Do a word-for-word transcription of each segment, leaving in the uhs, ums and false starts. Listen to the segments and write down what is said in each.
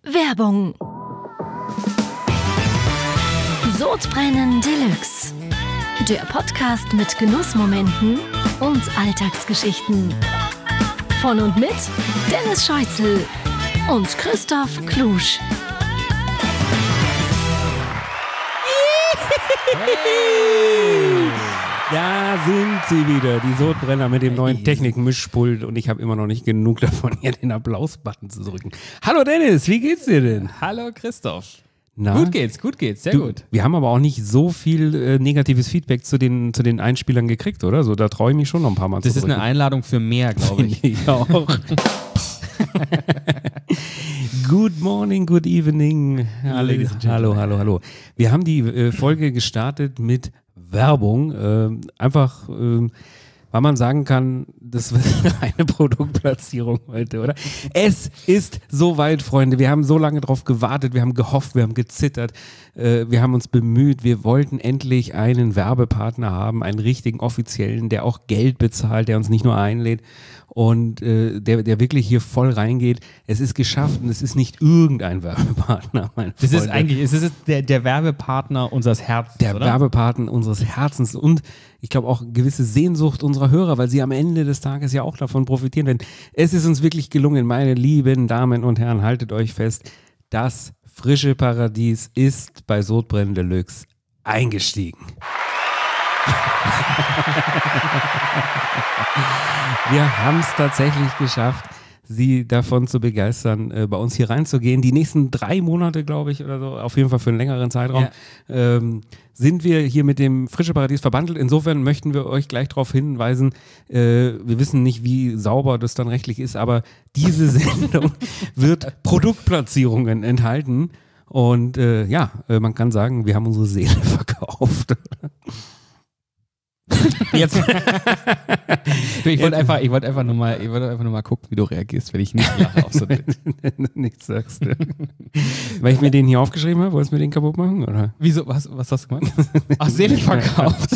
Werbung. Sodbrennen Deluxe. Der Podcast mit Genussmomenten und Alltagsgeschichten. Von und mit Dennis Scheuzel und Christoph Klusch. Hey! Da sind sie wieder, die Sodbrenner mit dem neuen Technik-Mischpult, und ich habe immer noch nicht genug davon, hier den Applaus-Button zu drücken. Hallo Dennis, wie geht's dir denn? Hallo Christoph. Na? Gut geht's, gut geht's, sehr Du, gut. Wir haben aber auch nicht so viel äh, negatives Feedback zu den, zu den Einspielern gekriegt, oder? So, da traue ich mich schon noch ein paar Mal Das zu ist eine Einladung für mehr, glaube ich. ich auch. Good morning, good evening. Ladies and Hallo, gentlemen. hallo, hallo. Wir haben die äh, Folge gestartet mit Werbung. Äh, einfach, äh, weil man sagen kann, das wird eine Produktplatzierung heute, oder? Es ist soweit, Freunde. Wir haben so lange drauf gewartet, wir haben gehofft, wir haben gezittert, äh, wir haben uns bemüht. Wir wollten endlich einen Werbepartner haben, einen richtigen offiziellen, der auch Geld bezahlt, der uns nicht nur einlädt und äh, der, der wirklich hier voll reingeht. Es ist geschafft und es ist nicht irgendein Werbepartner, meine Das Freunde. ist eigentlich, es ist der, der Werbepartner unseres Herzens, Der oder? Werbepartner unseres Herzens und ich glaube auch gewisse Sehnsucht unserer Hörer, weil sie am Ende des Tages ja auch davon profitieren werden. Es ist uns wirklich gelungen, meine lieben Damen und Herren, haltet euch fest, das frische Paradies ist bei Sodbrennen Deluxe eingestiegen. Wir haben es tatsächlich geschafft, sie davon zu begeistern, äh, bei uns hier reinzugehen. Die nächsten drei Monate, glaube ich, oder so, auf jeden Fall für einen längeren Zeitraum, Ja. ähm, sind wir hier mit dem Frische Paradies verbandelt. Insofern möchten wir euch gleich darauf hinweisen, äh, wir wissen nicht, wie sauber das dann rechtlich ist, aber diese Sendung wird Produktplatzierungen enthalten. Und äh, ja, äh, man kann sagen, wir haben unsere Seele verkauft. Jetzt. Du, ich wollte einfach, ich wollte einfach nur mal, ich wollte einfach nur mal gucken, wie du reagierst, wenn ich nicht lache auf so einen Witz. Nichts sagst du. Weil ich mir den hier aufgeschrieben habe, wolltest du mir den kaputt machen? Oder? Wieso, was, was hast du gemacht? Ach, Seele verkauft.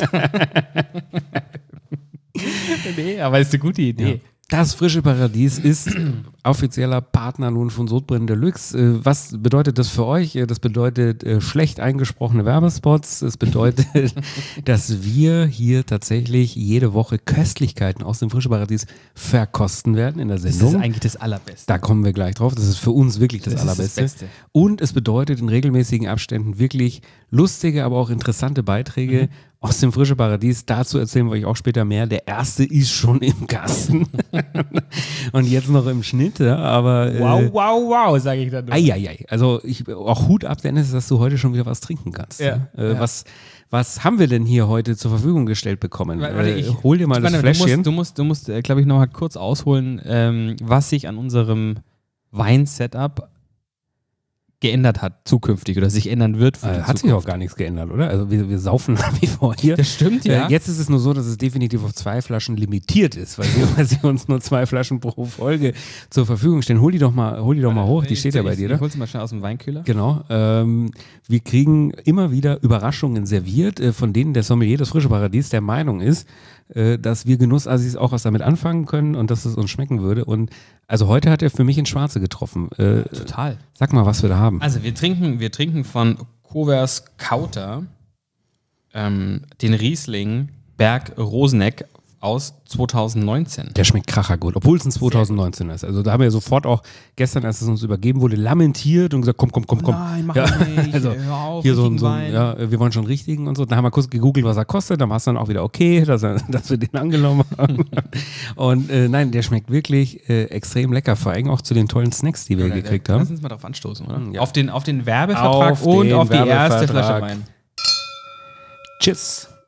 Nee, aber ist eine gute Idee. Ja. Das Frische Paradies ist offizieller Partner nun von Sodbrennen Deluxe. Äh, Was bedeutet das für euch? Äh, Das bedeutet äh, schlecht eingesprochene Werbespots. Es bedeutet, dass wir hier tatsächlich jede Woche Köstlichkeiten aus dem Frische Paradies verkosten werden in der Das Sendung. ist eigentlich das Allerbeste. Da kommen wir gleich drauf. Das ist für uns wirklich das, Das ist das Allerbeste. Beste. Und es bedeutet in regelmäßigen Abständen wirklich lustige, aber auch interessante Beiträge Mhm. aus dem Frische Paradies. Dazu erzählen wir euch auch später mehr. Der erste ist schon im Kasten. Und jetzt noch im Schnitt. Ja, aber, äh, Wow, wow, wow, sage ich dann nur. Eieiei. Also ich, auch Hut ab, Dennis, dass du heute schon wieder was trinken kannst. Ja, Äh, ja. Was, was haben wir denn hier heute zur Verfügung gestellt bekommen? Warte, Äh, ich- hol dir mal ich das meine, Fläschchen. Du musst, du musst, du musst äh, glaube ich, noch mal kurz ausholen, ähm, was sich an unserem Wein-Setup geändert hat zukünftig oder sich ändern wird für Äh, die hat sich Zukunft. auch gar nichts geändert, oder? Also wir, wir saufen nach wie vor hier. Das stimmt, ja. Äh, jetzt ist es nur so, dass es definitiv auf zwei Flaschen limitiert ist, weil sie, weil sie uns nur zwei Flaschen pro Folge zur Verfügung stellen. Hol die doch mal, hol die doch mal hoch, die steht ja bei ich, dir, Ich ne? hol's mal schnell aus dem Weinkühler. Genau. Ähm, wir kriegen immer wieder Überraschungen serviert, äh, von denen der Sommelier das Frische Paradies der Meinung ist, äh, dass wir Genussassis auch was damit anfangen können und dass es uns schmecken würde. Und also heute hat er für mich ins Schwarze getroffen. Äh, Total. Sag mal, was wir da haben. Also wir trinken, wir trinken von Kovers Kauter ähm, den Riesling Berg Roseneck aus zwanzig neunzehn. Der schmeckt krachergut, obwohl es ein zwanzig neunzehn ist. Also da haben wir sofort auch gestern, als es uns übergeben wurde, lamentiert und gesagt, komm, komm, komm, komm. Nein, mach Ja, nicht, also hör auf, hier so ein, richtigen so ein Wein. ja, wir wollen schon richtigen und so. Dann haben wir kurz gegoogelt, was er kostet, dann war es dann auch wieder okay, dass, er, dass wir den angenommen haben. Und äh, nein, der schmeckt wirklich äh, extrem lecker, vor allem auch zu den tollen Snacks, die wir Ja, gekriegt Lass haben. uns mal darauf anstoßen, oder? Ja. Auf, den, auf den Werbevertrag Auf und den auf die erste Werbevertrag. Flasche Wein. Tschüss.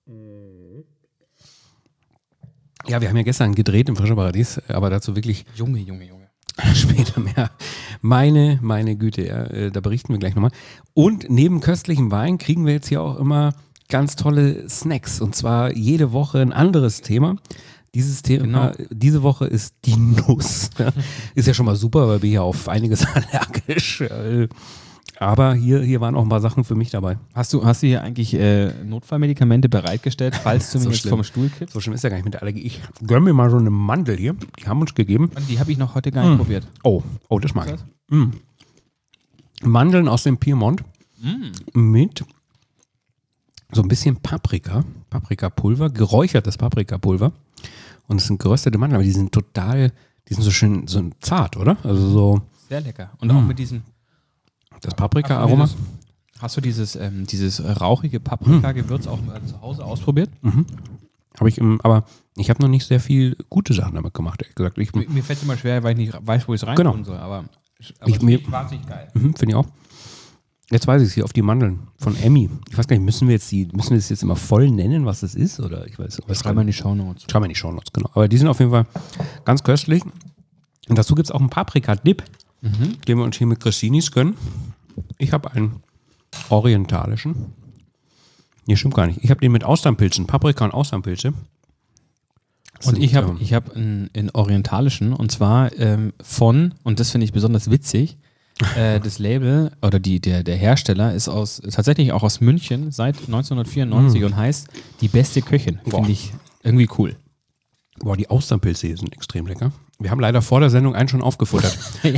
Ja, wir haben ja gestern gedreht im Frischen Paradies, aber dazu wirklich Junge, Junge, Junge. später mehr. Meine, meine Güte, ja, äh, da berichten wir gleich nochmal. Und neben köstlichem Wein kriegen wir jetzt hier auch immer ganz tolle Snacks. Und zwar jede Woche ein anderes Thema. Dieses Thema, Genau. diese Woche ist die Nuss. Ja, ist ja schon mal super, weil wir hier auf einiges allergisch. Äh, Aber hier, hier waren auch ein paar Sachen für mich dabei. Hast du, hast du hier eigentlich äh, Notfallmedikamente bereitgestellt, falls du mich So jetzt schlimm. vom Stuhl kippst? So schlimm ist ja gar nicht mit der Allergie. Ich gönn mir mal so eine Mandel hier. Die haben uns gegeben. Die habe ich noch heute gar nicht probiert. Oh, oh, das mag ich. Was? Mm. Mandeln aus dem Piemont mm. mit so ein bisschen Paprika, Paprikapulver, geräuchertes Paprikapulver. Und es sind geröstete Mandeln, aber die sind total, die sind so schön so zart, oder? Also so. Sehr lecker. Und mm. auch mit diesem das Paprika-Aroma. Hast du dieses, ähm, dieses rauchige Paprika-Gewürz auch äh, zu Hause ausprobiert? Mhm. Habe ich im, aber ich habe noch nicht sehr viel gute Sachen damit gemacht, ehrlich gesagt. Ich, mir mir fällt es immer schwer, weil ich nicht weiß, wo ich es rein genau. tun soll. Aber, aber ich, mir, wahnsinnig geil. Mhm, finde ich auch. Jetzt weiß ich es hier auf die Mandeln von Emmy. Ich weiß gar nicht, müssen wir jetzt die, müssen wir das jetzt immer voll nennen, was das ist? Oder ich weiß was schreiben wir in die Shownotes. Schreiben wir in die Shownotes, genau. Aber die sind auf jeden Fall ganz köstlich. Und dazu gibt es auch einen Paprika-Dip, mhm. den wir uns hier mit Cressinis gönnen. Ich habe einen orientalischen. Nee, stimmt gar nicht. Ich habe den mit Austernpilzen, Paprika und Austernpilze. Und ich habe ich hab einen, einen orientalischen und zwar ähm, von, und das finde ich besonders witzig, äh, das Label oder die, der, der Hersteller ist aus tatsächlich auch aus München seit neunzehnhundertvierundneunzig mm. und heißt Die beste Köchin. Finde ich irgendwie cool. Boah, die Austernpilze hier sind extrem lecker. Wir haben leider vor der Sendung einen schon aufgefuttert. Wir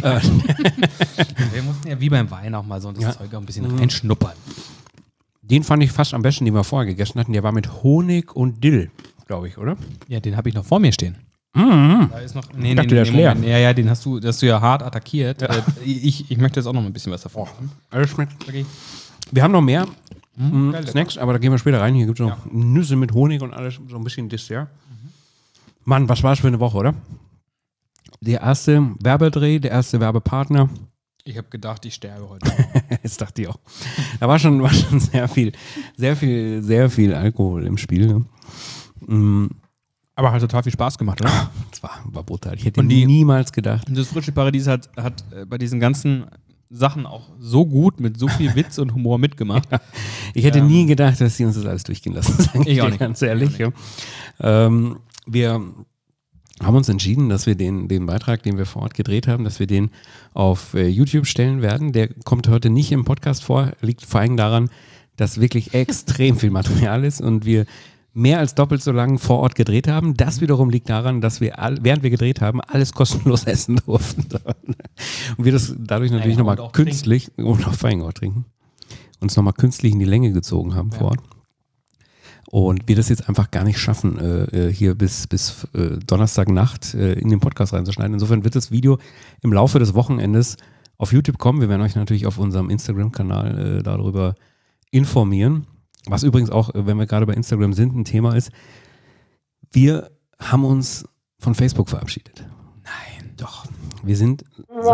mussten ja wie beim Wein auch mal so das ja. Zeug auch ein bisschen reinschnuppern. Den fand ich fast am besten, den wir vorher gegessen hatten. Der war mit Honig und Dill, glaube ich, oder? Ja, den habe ich noch vor mir stehen. Mhm. Da ist noch. Nee, ich dachte, nee, der nee, ist leer. Moment. Ja, ja, den hast du, hast du ja hart attackiert. Ja. Äh, ich, ich möchte jetzt auch noch ein bisschen was davon machen. Alles schmeckt. Okay. Wir haben noch mehr mhm. Geil, Snacks, aber da gehen wir später rein. Hier gibt es noch ja. Nüsse mit Honig und alles, so ein bisschen Dessert. Mhm. Mann, was war das für eine Woche, oder? Der erste Werbedreh, der erste Werbepartner. Ich habe gedacht, ich sterbe heute. Das dachte ich auch. Da war schon, war schon sehr viel, sehr viel, sehr viel Alkohol im Spiel. Ne? Mm. Aber hat total viel Spaß gemacht, oder? Das war, war brutal. Ich hätte und die, niemals gedacht. Und das Frische Paradies hat, hat bei diesen ganzen Sachen auch so gut mit so viel Witz und Humor mitgemacht. Ja. Ich hätte ähm, nie gedacht, dass sie uns das alles durchgehen lassen. Ich, ich auch nicht. Ganz ehrlich. Ja. Ähm, wir haben uns entschieden, dass wir den, den Beitrag, den wir vor Ort gedreht haben, dass wir den auf äh, YouTube stellen werden. Der kommt heute nicht im Podcast vor, liegt vor allem daran, dass wirklich extrem viel Material ist und wir mehr als doppelt so lang vor Ort gedreht haben. Das wiederum liegt daran, dass wir, all, während wir gedreht haben, alles kostenlos essen durften. Und wir das dadurch natürlich ja, nochmal künstlich, trinken. und auch vor allem auch trinken, uns nochmal künstlich in die Länge gezogen haben ja. vor Ort. Und wir das jetzt einfach gar nicht schaffen, äh, hier bis, bis äh, Donnerstagnacht äh, in den Podcast reinzuschneiden. Insofern wird das Video im Laufe des Wochenendes auf YouTube kommen. Wir werden euch natürlich auf unserem Instagram-Kanal äh, darüber informieren. Was übrigens auch, wenn wir gerade bei Instagram sind, ein Thema ist. Wir haben uns von Facebook verabschiedet. Nein. Doch. Wir sind...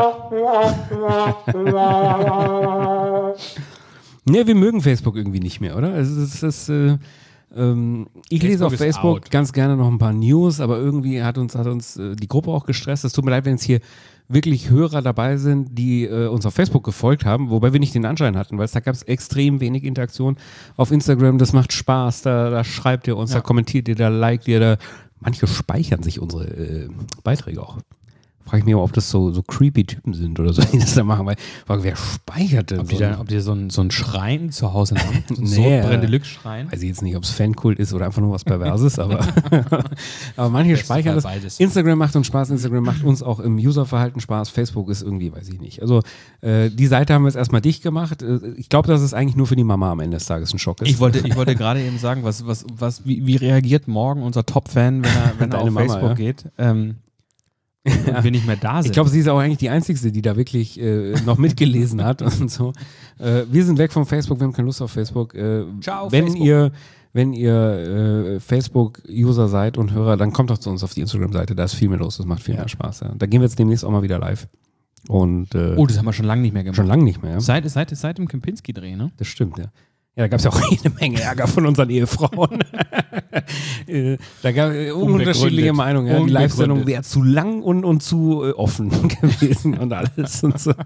Ne, wir mögen Facebook irgendwie nicht mehr, oder? Also es ist... Äh, Ähm, ich Facebook lese auf Facebook out. ganz gerne noch ein paar News, aber irgendwie hat uns, hat uns äh, die Gruppe auch gestresst. Es tut mir leid, wenn jetzt hier wirklich Hörer dabei sind, die äh, uns auf Facebook gefolgt haben, wobei wir nicht den Anschein hatten, weil es da gab es extrem wenig Interaktion auf Instagram. Das macht Spaß, da, da schreibt ihr uns, ja. da kommentiert ihr, da liked ihr, da manche speichern sich unsere äh, Beiträge auch. Frage ich mich aber, ob das so, so creepy Typen sind oder so, die das da machen, weil frage, wer speichert denn ob so? Die da, ob die so ein, so ein Schrein zu Hause haben? So ein nee, Sodbrennen Deluxe-Schrein? Weiß ich jetzt nicht, ob es Fankult ist oder einfach nur was Perverses, aber, aber manche das speichern das. Beides. Instagram macht uns Spaß, Instagram macht uns auch im Userverhalten Spaß, Facebook ist irgendwie, weiß ich nicht. Also äh, die Seite haben wir jetzt erstmal dicht gemacht. Ich glaube, dass es eigentlich nur für die Mama am Ende des Tages ein Schock ist. Ich wollte, ich wollte gerade eben sagen, was, was, was, wie, wie reagiert morgen unser Top-Fan, wenn er, wenn er auf Mama, Facebook ja? geht? Ähm, Und wir nicht mehr da sind. Ich glaube, sie ist auch eigentlich die Einzige, die da wirklich äh, noch mitgelesen hat und so. Äh, wir sind weg von Facebook, wir haben keine Lust auf Facebook. Äh, Ciao, wenn Facebook. ihr, wenn ihr äh, Facebook-User seid und Hörer, dann kommt doch zu uns auf die Instagram-Seite, da ist viel mehr los, das macht viel ja. mehr Spaß. Ja. Da gehen wir jetzt demnächst auch mal wieder live. Und, äh, oh, das haben wir schon lange nicht mehr gemacht. Schon lange nicht mehr, ja. Seit, seit, seit dem Kempinski-Dreh, ne? Das stimmt, ja. Ja, da gab es ja auch jede Menge Ärger von unseren Ehefrauen. Da gab es unterschiedliche Meinungen. Ja. Die Live-Sendung wäre zu lang und, und zu äh, offen gewesen und alles. Und so.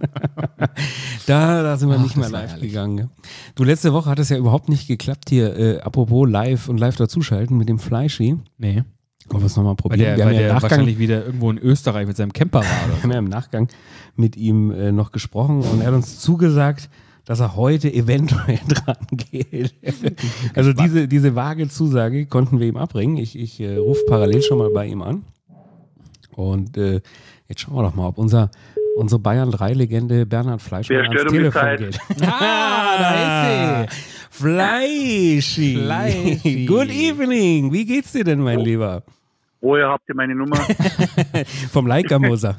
da, da sind wir Ach, nicht mehr live gegangen. Ja. Du, letzte Woche hat es ja überhaupt nicht geklappt hier, äh, apropos live und live dazuschalten mit dem Fleischi. Nee. Wollen wir es nochmal probieren? Weil der, wir haben weil ja der Nachgang, wahrscheinlich wieder irgendwo in Österreich mit seinem Camper war. Oder? Wir haben ja im Nachgang mit ihm äh, noch gesprochen und er hat uns zugesagt, dass er heute eventuell dran geht. Also diese, diese vage Zusage konnten wir ihm abbringen. Ich, ich äh, rufe parallel schon mal bei ihm an. Und äh, jetzt schauen wir doch mal, ob unser unsere Bayern drei Legende Bernhard Fleischmann ans Telefon geht. Ah, da ist sie. Fleischi. Fleischi. Good evening. Wie geht's dir denn, mein Lieber? Woher habt ihr meine Nummer? Vom Leica-Moser.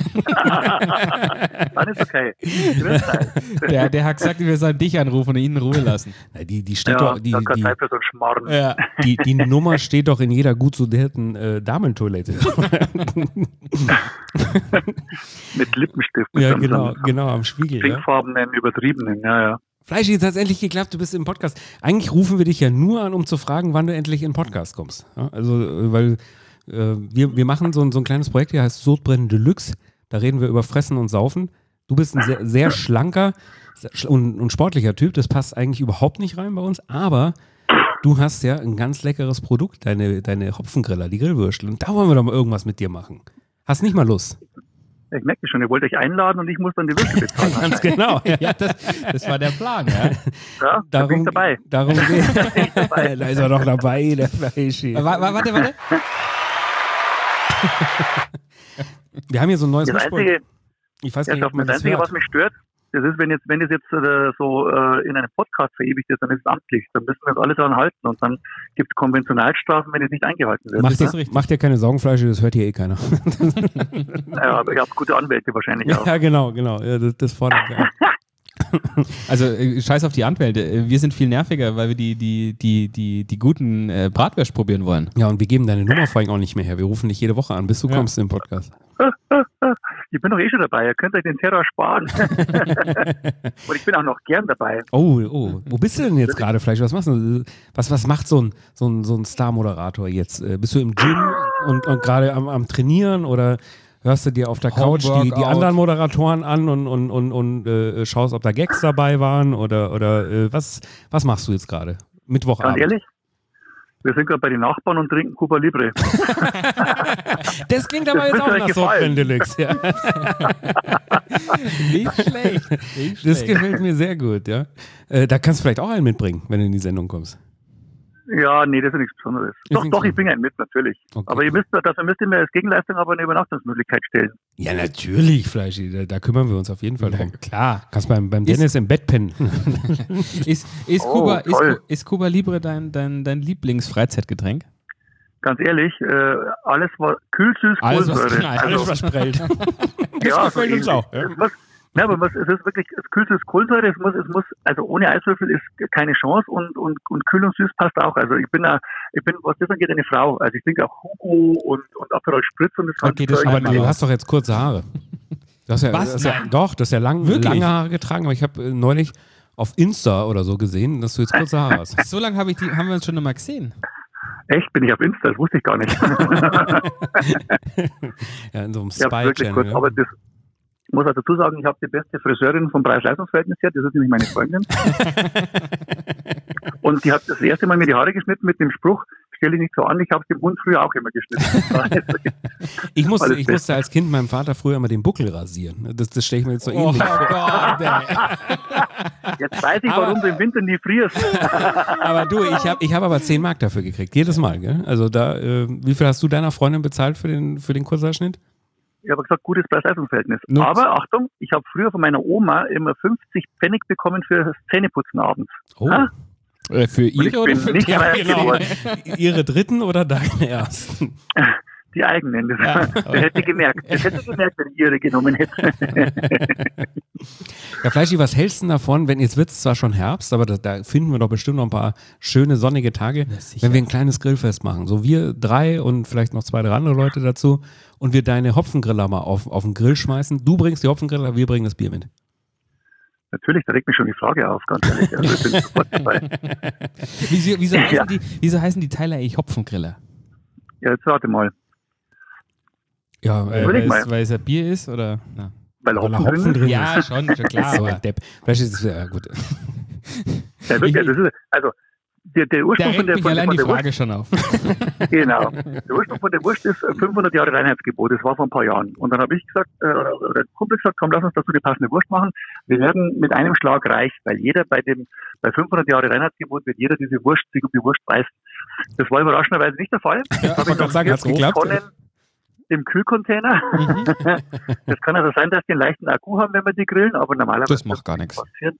Dann ist okay. Der, der hat gesagt, wir sollen dich anrufen und ihn in Ruhe lassen. Na, die, die steht Ja, doch, die, da kann die, Zeit für so einen Schmarrn. Ja. die, die Nummer steht doch in jeder gut sortierten äh, Damentoilette. Mit Lippenstift. Mit Ja, so- genau, so genau, am Spiegel. Ja. pinkfarbenen, übertriebenen, ja, ja. Fleischi, hat endlich geklappt, du bist im Podcast. Eigentlich rufen wir dich ja nur an, um zu fragen, wann du endlich in den Podcast kommst. Ja, also, äh, weil äh, wir, wir machen so ein, so ein kleines Projekt, der heißt Sodbrennen Deluxe. Da reden wir über Fressen und Saufen. Du bist ein sehr, sehr schlanker und, und sportlicher Typ. Das passt eigentlich überhaupt nicht rein bei uns. Aber du hast ja ein ganz leckeres Produkt, deine, deine Hopfengriller, die Grillwürstel. Und da wollen wir doch mal irgendwas mit dir machen. Hast nicht mal Lust? Ich merke schon, ihr wollt euch einladen und ich muss dann die Würste bezahlen. Ganz genau. Ja. Ja, das, das war der Plan, ja. Ja, da bin ich dabei. Darum geht. Da ist er doch dabei, der Fleischi. Warte, warte, warte. Wir haben hier so ein neues Das Mischpult. Einzige, Ich weiß ja, gar nicht, ob man das das Einzige was hört. mich stört, das ist, wenn jetzt, wenn das jetzt äh, so äh, in einem Podcast verewigt ist, dann ist es amtlich. Dann müssen wir uns alle daran halten und dann gibt es Konventionalstrafen, wenn es nicht eingehalten wird. Mach Das dir, ist richtig. mach dir keine Sorgenfleische, das hört hier eh keiner. Ja, aber ihr habt gute Anwälte wahrscheinlich auch. Ja, genau, genau. Ja, das, das fordert wir. Also äh, scheiß auf die Anwälte. Äh, Wir sind viel nerviger, weil wir die, die, die, die, die guten äh, Bratwürst probieren wollen. Ja, und wir geben deine Nummer vor allem auch nicht mehr her. Wir rufen dich jede Woche an, bis du Ja. kommst im Podcast. Ich bin doch eh schon dabei, ihr könnt euch den Terror sparen. Und ich bin auch noch gern dabei. Oh, oh. Wo bist du denn jetzt gerade, Fleisch? Was machst du? Was, was macht so ein, so ein, so ein Star-Moderator jetzt? Äh, Bist du im Gym und, und gerade am, am Trainieren oder hörst du dir auf der Couch die, die Homeworkout. anderen Moderatoren an und, und, und, und äh, schaust, ob da Gags dabei waren oder, oder äh, was, was machst du jetzt gerade? Ganz Mittwochabend. ehrlich, wir sind gerade bei den Nachbarn und trinken Cuba Libre. Das klingt aber Das jetzt müsste auch euch nach gefallen. Sodbrennen Deluxe. Ja. Nicht schlecht. Nicht Das schlecht. gefällt mir sehr gut, ja. Äh, da kannst du vielleicht auch einen mitbringen, wenn du in die Sendung kommst. Ja, nee, das ist nichts Besonderes. doch, nichts doch, ich bringe einen mit, natürlich. Okay. Aber ihr müsst, dafür müsst ihr mir als Gegenleistung aber eine Übernachtungsmöglichkeit stellen. Ja, natürlich, Fleischi. Da, da kümmern wir uns auf jeden Fall Ja, drum. klar. Kannst beim, beim Ist- Dennis im Bett pennen. Ist, ist, Oh, Cuba, ist, toll. ist Cuba Libre dein, dein, dein Lieblingsfreizeitgetränk? Ganz ehrlich, äh, alles war kühlsüß, Alles, was Kohlensäure. knallt. Also, Alles, was prellt. ja, gefällt so uns auch, ja. ähnlich. Es muss, ja, aber es ist wirklich es kühlsüß Kohlensäure. Es muss, es muss, also ohne Eiswürfel ist keine Chance und, und, und kühl und süß passt auch. Also ich bin, a, ich bin, was das angeht, eine Frau. Also ich trinke auch Hugo und, und Aperol Spritz und das Okay, das Zeug. Aber Einmal du aus. hast doch jetzt kurze Haare. Du hast ja, Was? du hast ja, Nein. doch, du hast ja lang, Wirklich? lange Haare getragen, aber ich habe äh, neulich auf Insta oder so gesehen, dass du jetzt kurze Haare hast. So lange hab ich die, haben wir uns schon mal gesehen. Echt, bin ich auf Insta, das wusste ich gar nicht. Ja, in so einem Ich habe wirklich kurz, Spy-Channel. aber das ich muss also dazu sagen, ich habe die beste Friseurin vom Preis-Leistungs-Verhältnis her, das ist nämlich meine Freundin. Und die hat das erste Mal mir die Haare geschnitten mit dem Spruch, stell dich nicht so an, ich habe es dem Hund früher auch immer geschnitten. Ich musste, Alles ich beste. musste als Kind meinem Vater früher immer den Buckel rasieren. Das, das stelle ich mir jetzt so Oh ähnlich vor. Gott, ey. Jetzt weiß ich, Aber- warum du im Winter nie frierst. Aber du, ich habe ich hab aber zehn Mark dafür gekriegt, jedes Mal. Gell? Also da, äh, wie viel hast du deiner Freundin bezahlt für den, für den Kurzhaarschnitt? Ich habe gesagt, gutes Preis-Leistungs-Verhältnis. Nutz. Aber Achtung, ich habe früher von meiner Oma immer fünfzig Pfennig bekommen für das Zähneputzen abends. Oh. Ah, Äh, Für Und ich ihre oder bin für nicht die? mehr genau. geworden. Ihre dritten oder deine ersten? Die eigenen. Das, das hätte ich gemerkt. Das hätte ich gemerkt, wenn ich ihre genommen hätte. Ja, Fleischi, was hältst du denn davon, wenn jetzt wird es zwar schon Herbst, aber da, da finden wir doch bestimmt noch ein paar schöne sonnige Tage, sicher. wenn wir ein kleines Grillfest machen. So wir drei und vielleicht noch zwei, drei andere Leute dazu und wir deine Hopfengriller mal auf, auf den Grill schmeißen. Du bringst die Hopfengriller, wir bringen das Bier mit. Natürlich, da regt mich schon die Frage auf, ganz ehrlich. Also, ich bin sofort dabei. Wieso, wieso, heißen Ja. die, wieso heißen die Tyler eigentlich Hopfengriller? Ja, jetzt warte mal. Ja, Weil, Überleg weil, mal. es, weil es ein Bier ist? Oder? Na. Weil Weil da Hopfen Hopfen drin drin ist. Ja, schon, schon klar. so aber ein Depp. Fleischi, das ist ja gut. Ja, wirklich, das ist, also, der, der da Ursprung von regt der, mich von, allein von die der Frage schon auf. Wurst, genau. Der Ursprung von der Wurst ist fünfhundert Jahre Reinheitsgebot. Das war vor ein paar Jahren. Und dann habe ich gesagt, äh, oder der Kumpel gesagt, komm, lass uns dazu die passende Wurst machen. Wir werden mit einem Schlag reich, weil jeder bei dem, bei fünfhundert Jahre Reinheitsgebot wird jeder diese Wurst, sich um die Wurst beißen. Das war überraschenderweise nicht der Fall. Ja, Hab ich wollte gerade sagen, hat's vier geklappt? Tonnen, dem Kühlcontainer. Mhm. Das kann also sein, dass die einen leichten Akku haben, wenn wir die grillen, aber normalerweise das macht gar nichts. Passieren.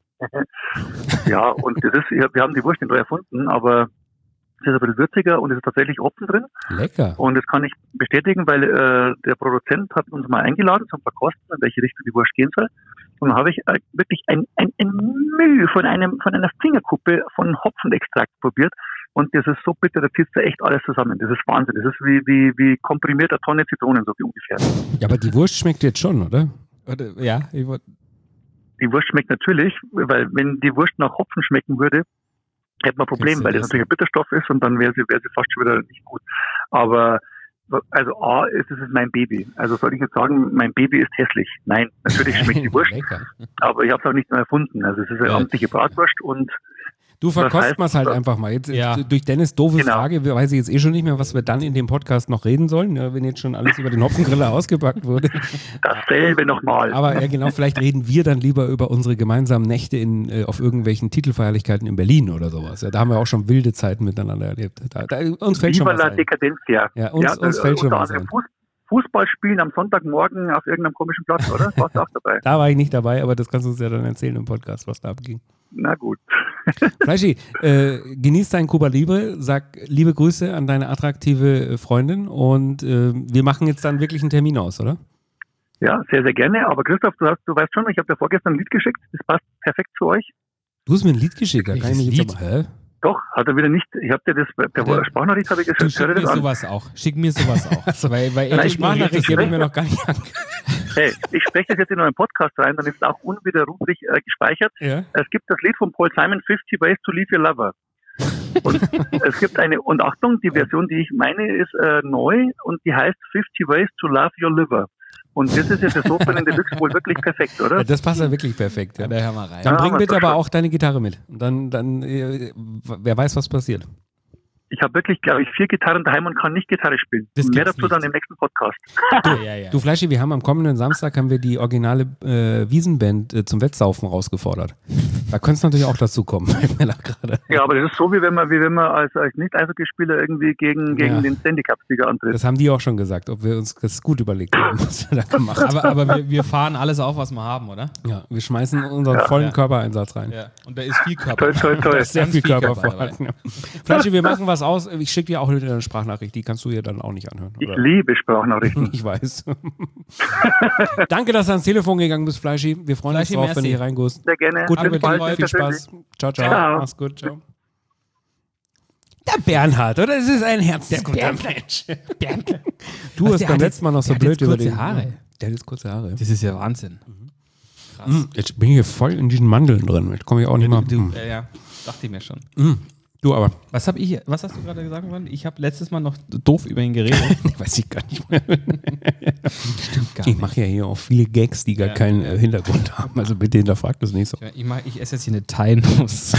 Ja, und das ist, wir haben die Wurst neu erfunden, aber es ist ein bisschen würziger und es ist tatsächlich Hopfen drin. Lecker. Und das kann ich bestätigen, weil äh, der Produzent hat uns mal eingeladen zum Verkosten, in welche Richtung die Wurst gehen soll. Und dann habe ich äh, wirklich ein, ein, ein Mühe von einem von einer Fingerkuppe von Hopfenextrakt probiert. Und das ist so bitter, da zieht da echt alles zusammen. Das ist Wahnsinn. Das ist wie, wie, wie komprimierter Tonne Zitronen, so wie ungefähr. Ja, aber die Wurst schmeckt jetzt schon, oder? oder ja, ich wollte. Die Wurst schmeckt natürlich, weil wenn die Wurst nach Hopfen schmecken würde, hätte man ein Problem, weil das natürlich ein Bitterstoff ist und dann wäre sie, wäre sie fast schon wieder nicht gut. Aber also A, ist es mein Baby. Also soll ich jetzt sagen, mein Baby ist hässlich? Nein, natürlich schmeckt die Wurst, aber ich habe es auch nicht mehr erfunden. Also es ist eine ja. amtliche Bratwurst und du verkostest mal halt einfach mal. Jetzt, ja. Durch Dennis' doofe genau. Frage weiß ich jetzt eh schon nicht mehr, was wir dann in dem Podcast noch reden sollen, ja, wenn jetzt schon alles über den Hopfengriller ausgepackt wurde. Dasselbe nochmal. Aber ja genau, vielleicht reden wir dann lieber über unsere gemeinsamen Nächte in, äh, auf irgendwelchen Titelfeierlichkeiten in Berlin oder sowas. Ja, da haben wir auch schon wilde Zeiten miteinander erlebt. Da, da, uns fällt Lieber schon was la Dekadenz, ja. ja uns, ja, uns fällt schon was ein. Fußball spielen am Sonntagmorgen auf irgendeinem komischen Platz, oder? Warst du auch dabei? Da war ich nicht dabei, aber das kannst du uns ja dann erzählen im Podcast, was da abging. Na gut. Fleischi, äh, genieß dein Cuba Libre, sag liebe Grüße an deine attraktive Freundin und äh, wir machen jetzt dann wirklich einen Termin aus, oder? Ja, sehr, sehr gerne. Aber Christoph, du, hast, du weißt schon, ich habe dir vorgestern ein Lied geschickt, das passt perfekt zu euch. Du hast mir ein Lied geschickt, da kann ich mich jetzt aber, hä? Doch, hat er wieder nicht. Ich habe dir das per ja, Sprachnachricht habe ich geschickt. Schick mir das sowas auch. Schick mir sowas auch. Also, weil weil die Sprachnachricht habe ich mir noch gar nicht angehört. Hey, ich spreche das jetzt in euren Podcast rein, dann ist es auch unwiderruflich äh, gespeichert. Ja. Es gibt das Lied von Paul Simon, fifty Ways to Leave Your Lover. Und es gibt eine, und Achtung, die Version, die ich meine, ist äh, neu und die heißt fifty Ways to Love Your Liver. Und das ist ja für Sodbrennen Deluxe wohl wirklich perfekt, oder? Ja, das passt ja wirklich perfekt. Ja. Ja, da hör mal rein. Dann ja, bring bitte aber auch deine Gitarre mit. Und dann, dann äh, wer weiß, was passiert. Ich habe wirklich, glaube ich, vier Gitarren daheim und kann nicht Gitarre spielen. Das Mehr dazu nicht. Dann im nächsten Podcast. Du, ja, ja. du Fleischi, wir haben am kommenden Samstag haben wir die originale äh, Wiesenband äh, zum Wettsaufen rausgefordert. Da könnte es natürlich auch dazu kommen. Ja, aber das ist so, wie wenn man, wie wenn man als, als Nicht-Eishockeyspieler irgendwie gegen, gegen ja. den Stanley-Cup-Sieger antritt. Das haben die auch schon gesagt, ob wir uns das gut überlegt haben, was wir da gemacht haben. Aber, aber wir, wir fahren alles auf, was wir haben, oder? Ja, wir schmeißen unseren ja. vollen ja. Körpereinsatz rein. Ja. Und da ist viel Körper. Toll, toll, toll. Da ist sehr viel, viel Körper, Körper vorhanden. Fleischi, wir machen was aus. Ich schicke dir auch eine Sprachnachricht, die kannst du dir dann auch nicht anhören. Oder? Ich liebe Sprachnachrichten. Ich weiß. Danke, dass du ans Telefon gegangen bist, Fleischi. Wir freuen Fleischi, uns drauf, wenn du hier reingehst. Sehr gerne. Gut, Bis bald. Viel Spaß. Ciao, ciao. ciao. Mach's gut. Ciao. Der Bernhard, oder? Das ist ein herzensguter Mensch. Bernd. Du Was, hast beim letzten Mal noch so blöd über den Haare. Der hat jetzt kurze Haare. Das ist ja Wahnsinn. Mhm. Krass. Jetzt bin ich hier voll in diesen Mandeln drin. Jetzt komme ich auch nicht ja, mal. Du, du, ja, dachte ich mir schon. Mhm. Du aber. Was habe ich, was hast du gerade gesagt? Ich habe letztes Mal noch doof über ihn geredet. Weiß ich gar nicht mehr. Stimmt gar nicht. Ich mache ja hier auch viele Gags, die gar ja. keinen äh, Hintergrund haben. Also bitte hinterfragt das nicht so. Ich, mach, ich esse jetzt hier eine Thai-Nuss.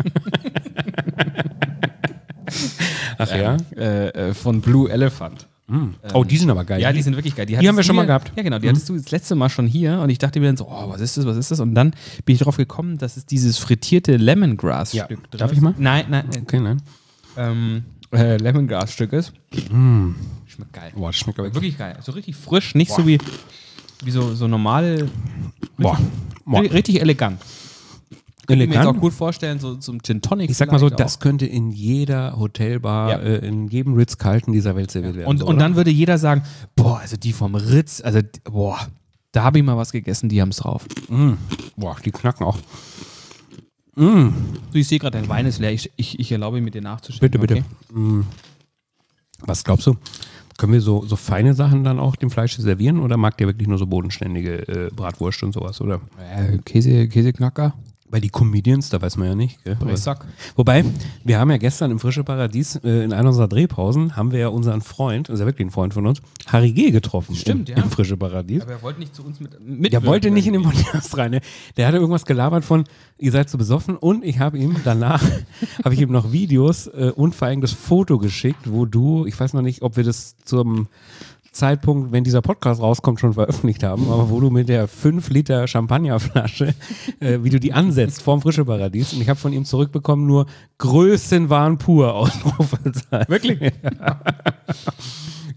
Ach ja? Äh, äh, von Blue Elephant. Mm. Oh, die sind aber geil. Ja, die sind wirklich geil. Die, die haben wir schon hier, mal gehabt. Ja, genau. Die mhm. hattest du das letzte Mal schon hier und ich dachte mir dann so, oh, was ist das, was ist das? Und dann bin ich drauf gekommen, dass es dieses frittierte Lemongrass-Stück ja. drin Darf ich mal? Nein, nein. Okay, nein. Ähm, äh, Lemongrass-Stück ist. Mm. Schmeckt geil. Boah, das schmeckt aber wirklich geil. So richtig frisch, nicht Boah. so wie, wie so, so normal. Boah. Boah. Richtig elegant. Elegant. Ich kann mir jetzt auch gut vorstellen, so zum Gin Tonic. Ich sag mal so, das auch. könnte in jeder Hotelbar, ja. äh, in jedem Ritz-Carlton dieser Welt serviert werden. Und, so, und dann würde jeder sagen, boah, also die vom Ritz, also boah, da habe ich mal was gegessen, die haben es drauf. Mm. Boah, die knacken auch. Mm. Du, ich sehe gerade, dein Wein ist leer, ich, ich, ich erlaube mir, dir nachzuschicken. Bitte, bitte. Okay? Mm. Was glaubst du? Können wir so, so feine Sachen dann auch dem Fleisch servieren oder mag der wirklich nur so bodenständige äh, Bratwurst und sowas, oder? Äh, Käse, Käseknacker. Bei die Comedians, da weiß man ja nicht. Gell? Bressack. Wobei, wir haben ja gestern im Frische Paradies, äh, in einer unserer Drehpausen, haben wir ja unseren Freund, das ist ja wirklich ein Freund von uns, Harry G. getroffen. Stimmt, im, ja. Im Frische Paradies. Aber er wollte nicht zu uns mit. mit Der wollte nicht in den Podcast rein. Ne? Der hatte irgendwas gelabert von, ihr seid so besoffen und ich habe ihm danach, habe ich ihm noch Videos äh, und vor allem das Foto geschickt, wo du, ich weiß noch nicht, ob wir das zum Zeitpunkt, wenn dieser Podcast rauskommt, schon veröffentlicht haben, aber wo du mit der fünf Liter Champagnerflasche, äh, wie du die ansetzt vorm Frische Paradies und ich habe von ihm zurückbekommen nur Größenwahn pur Ausrufezeichen. Wirklich?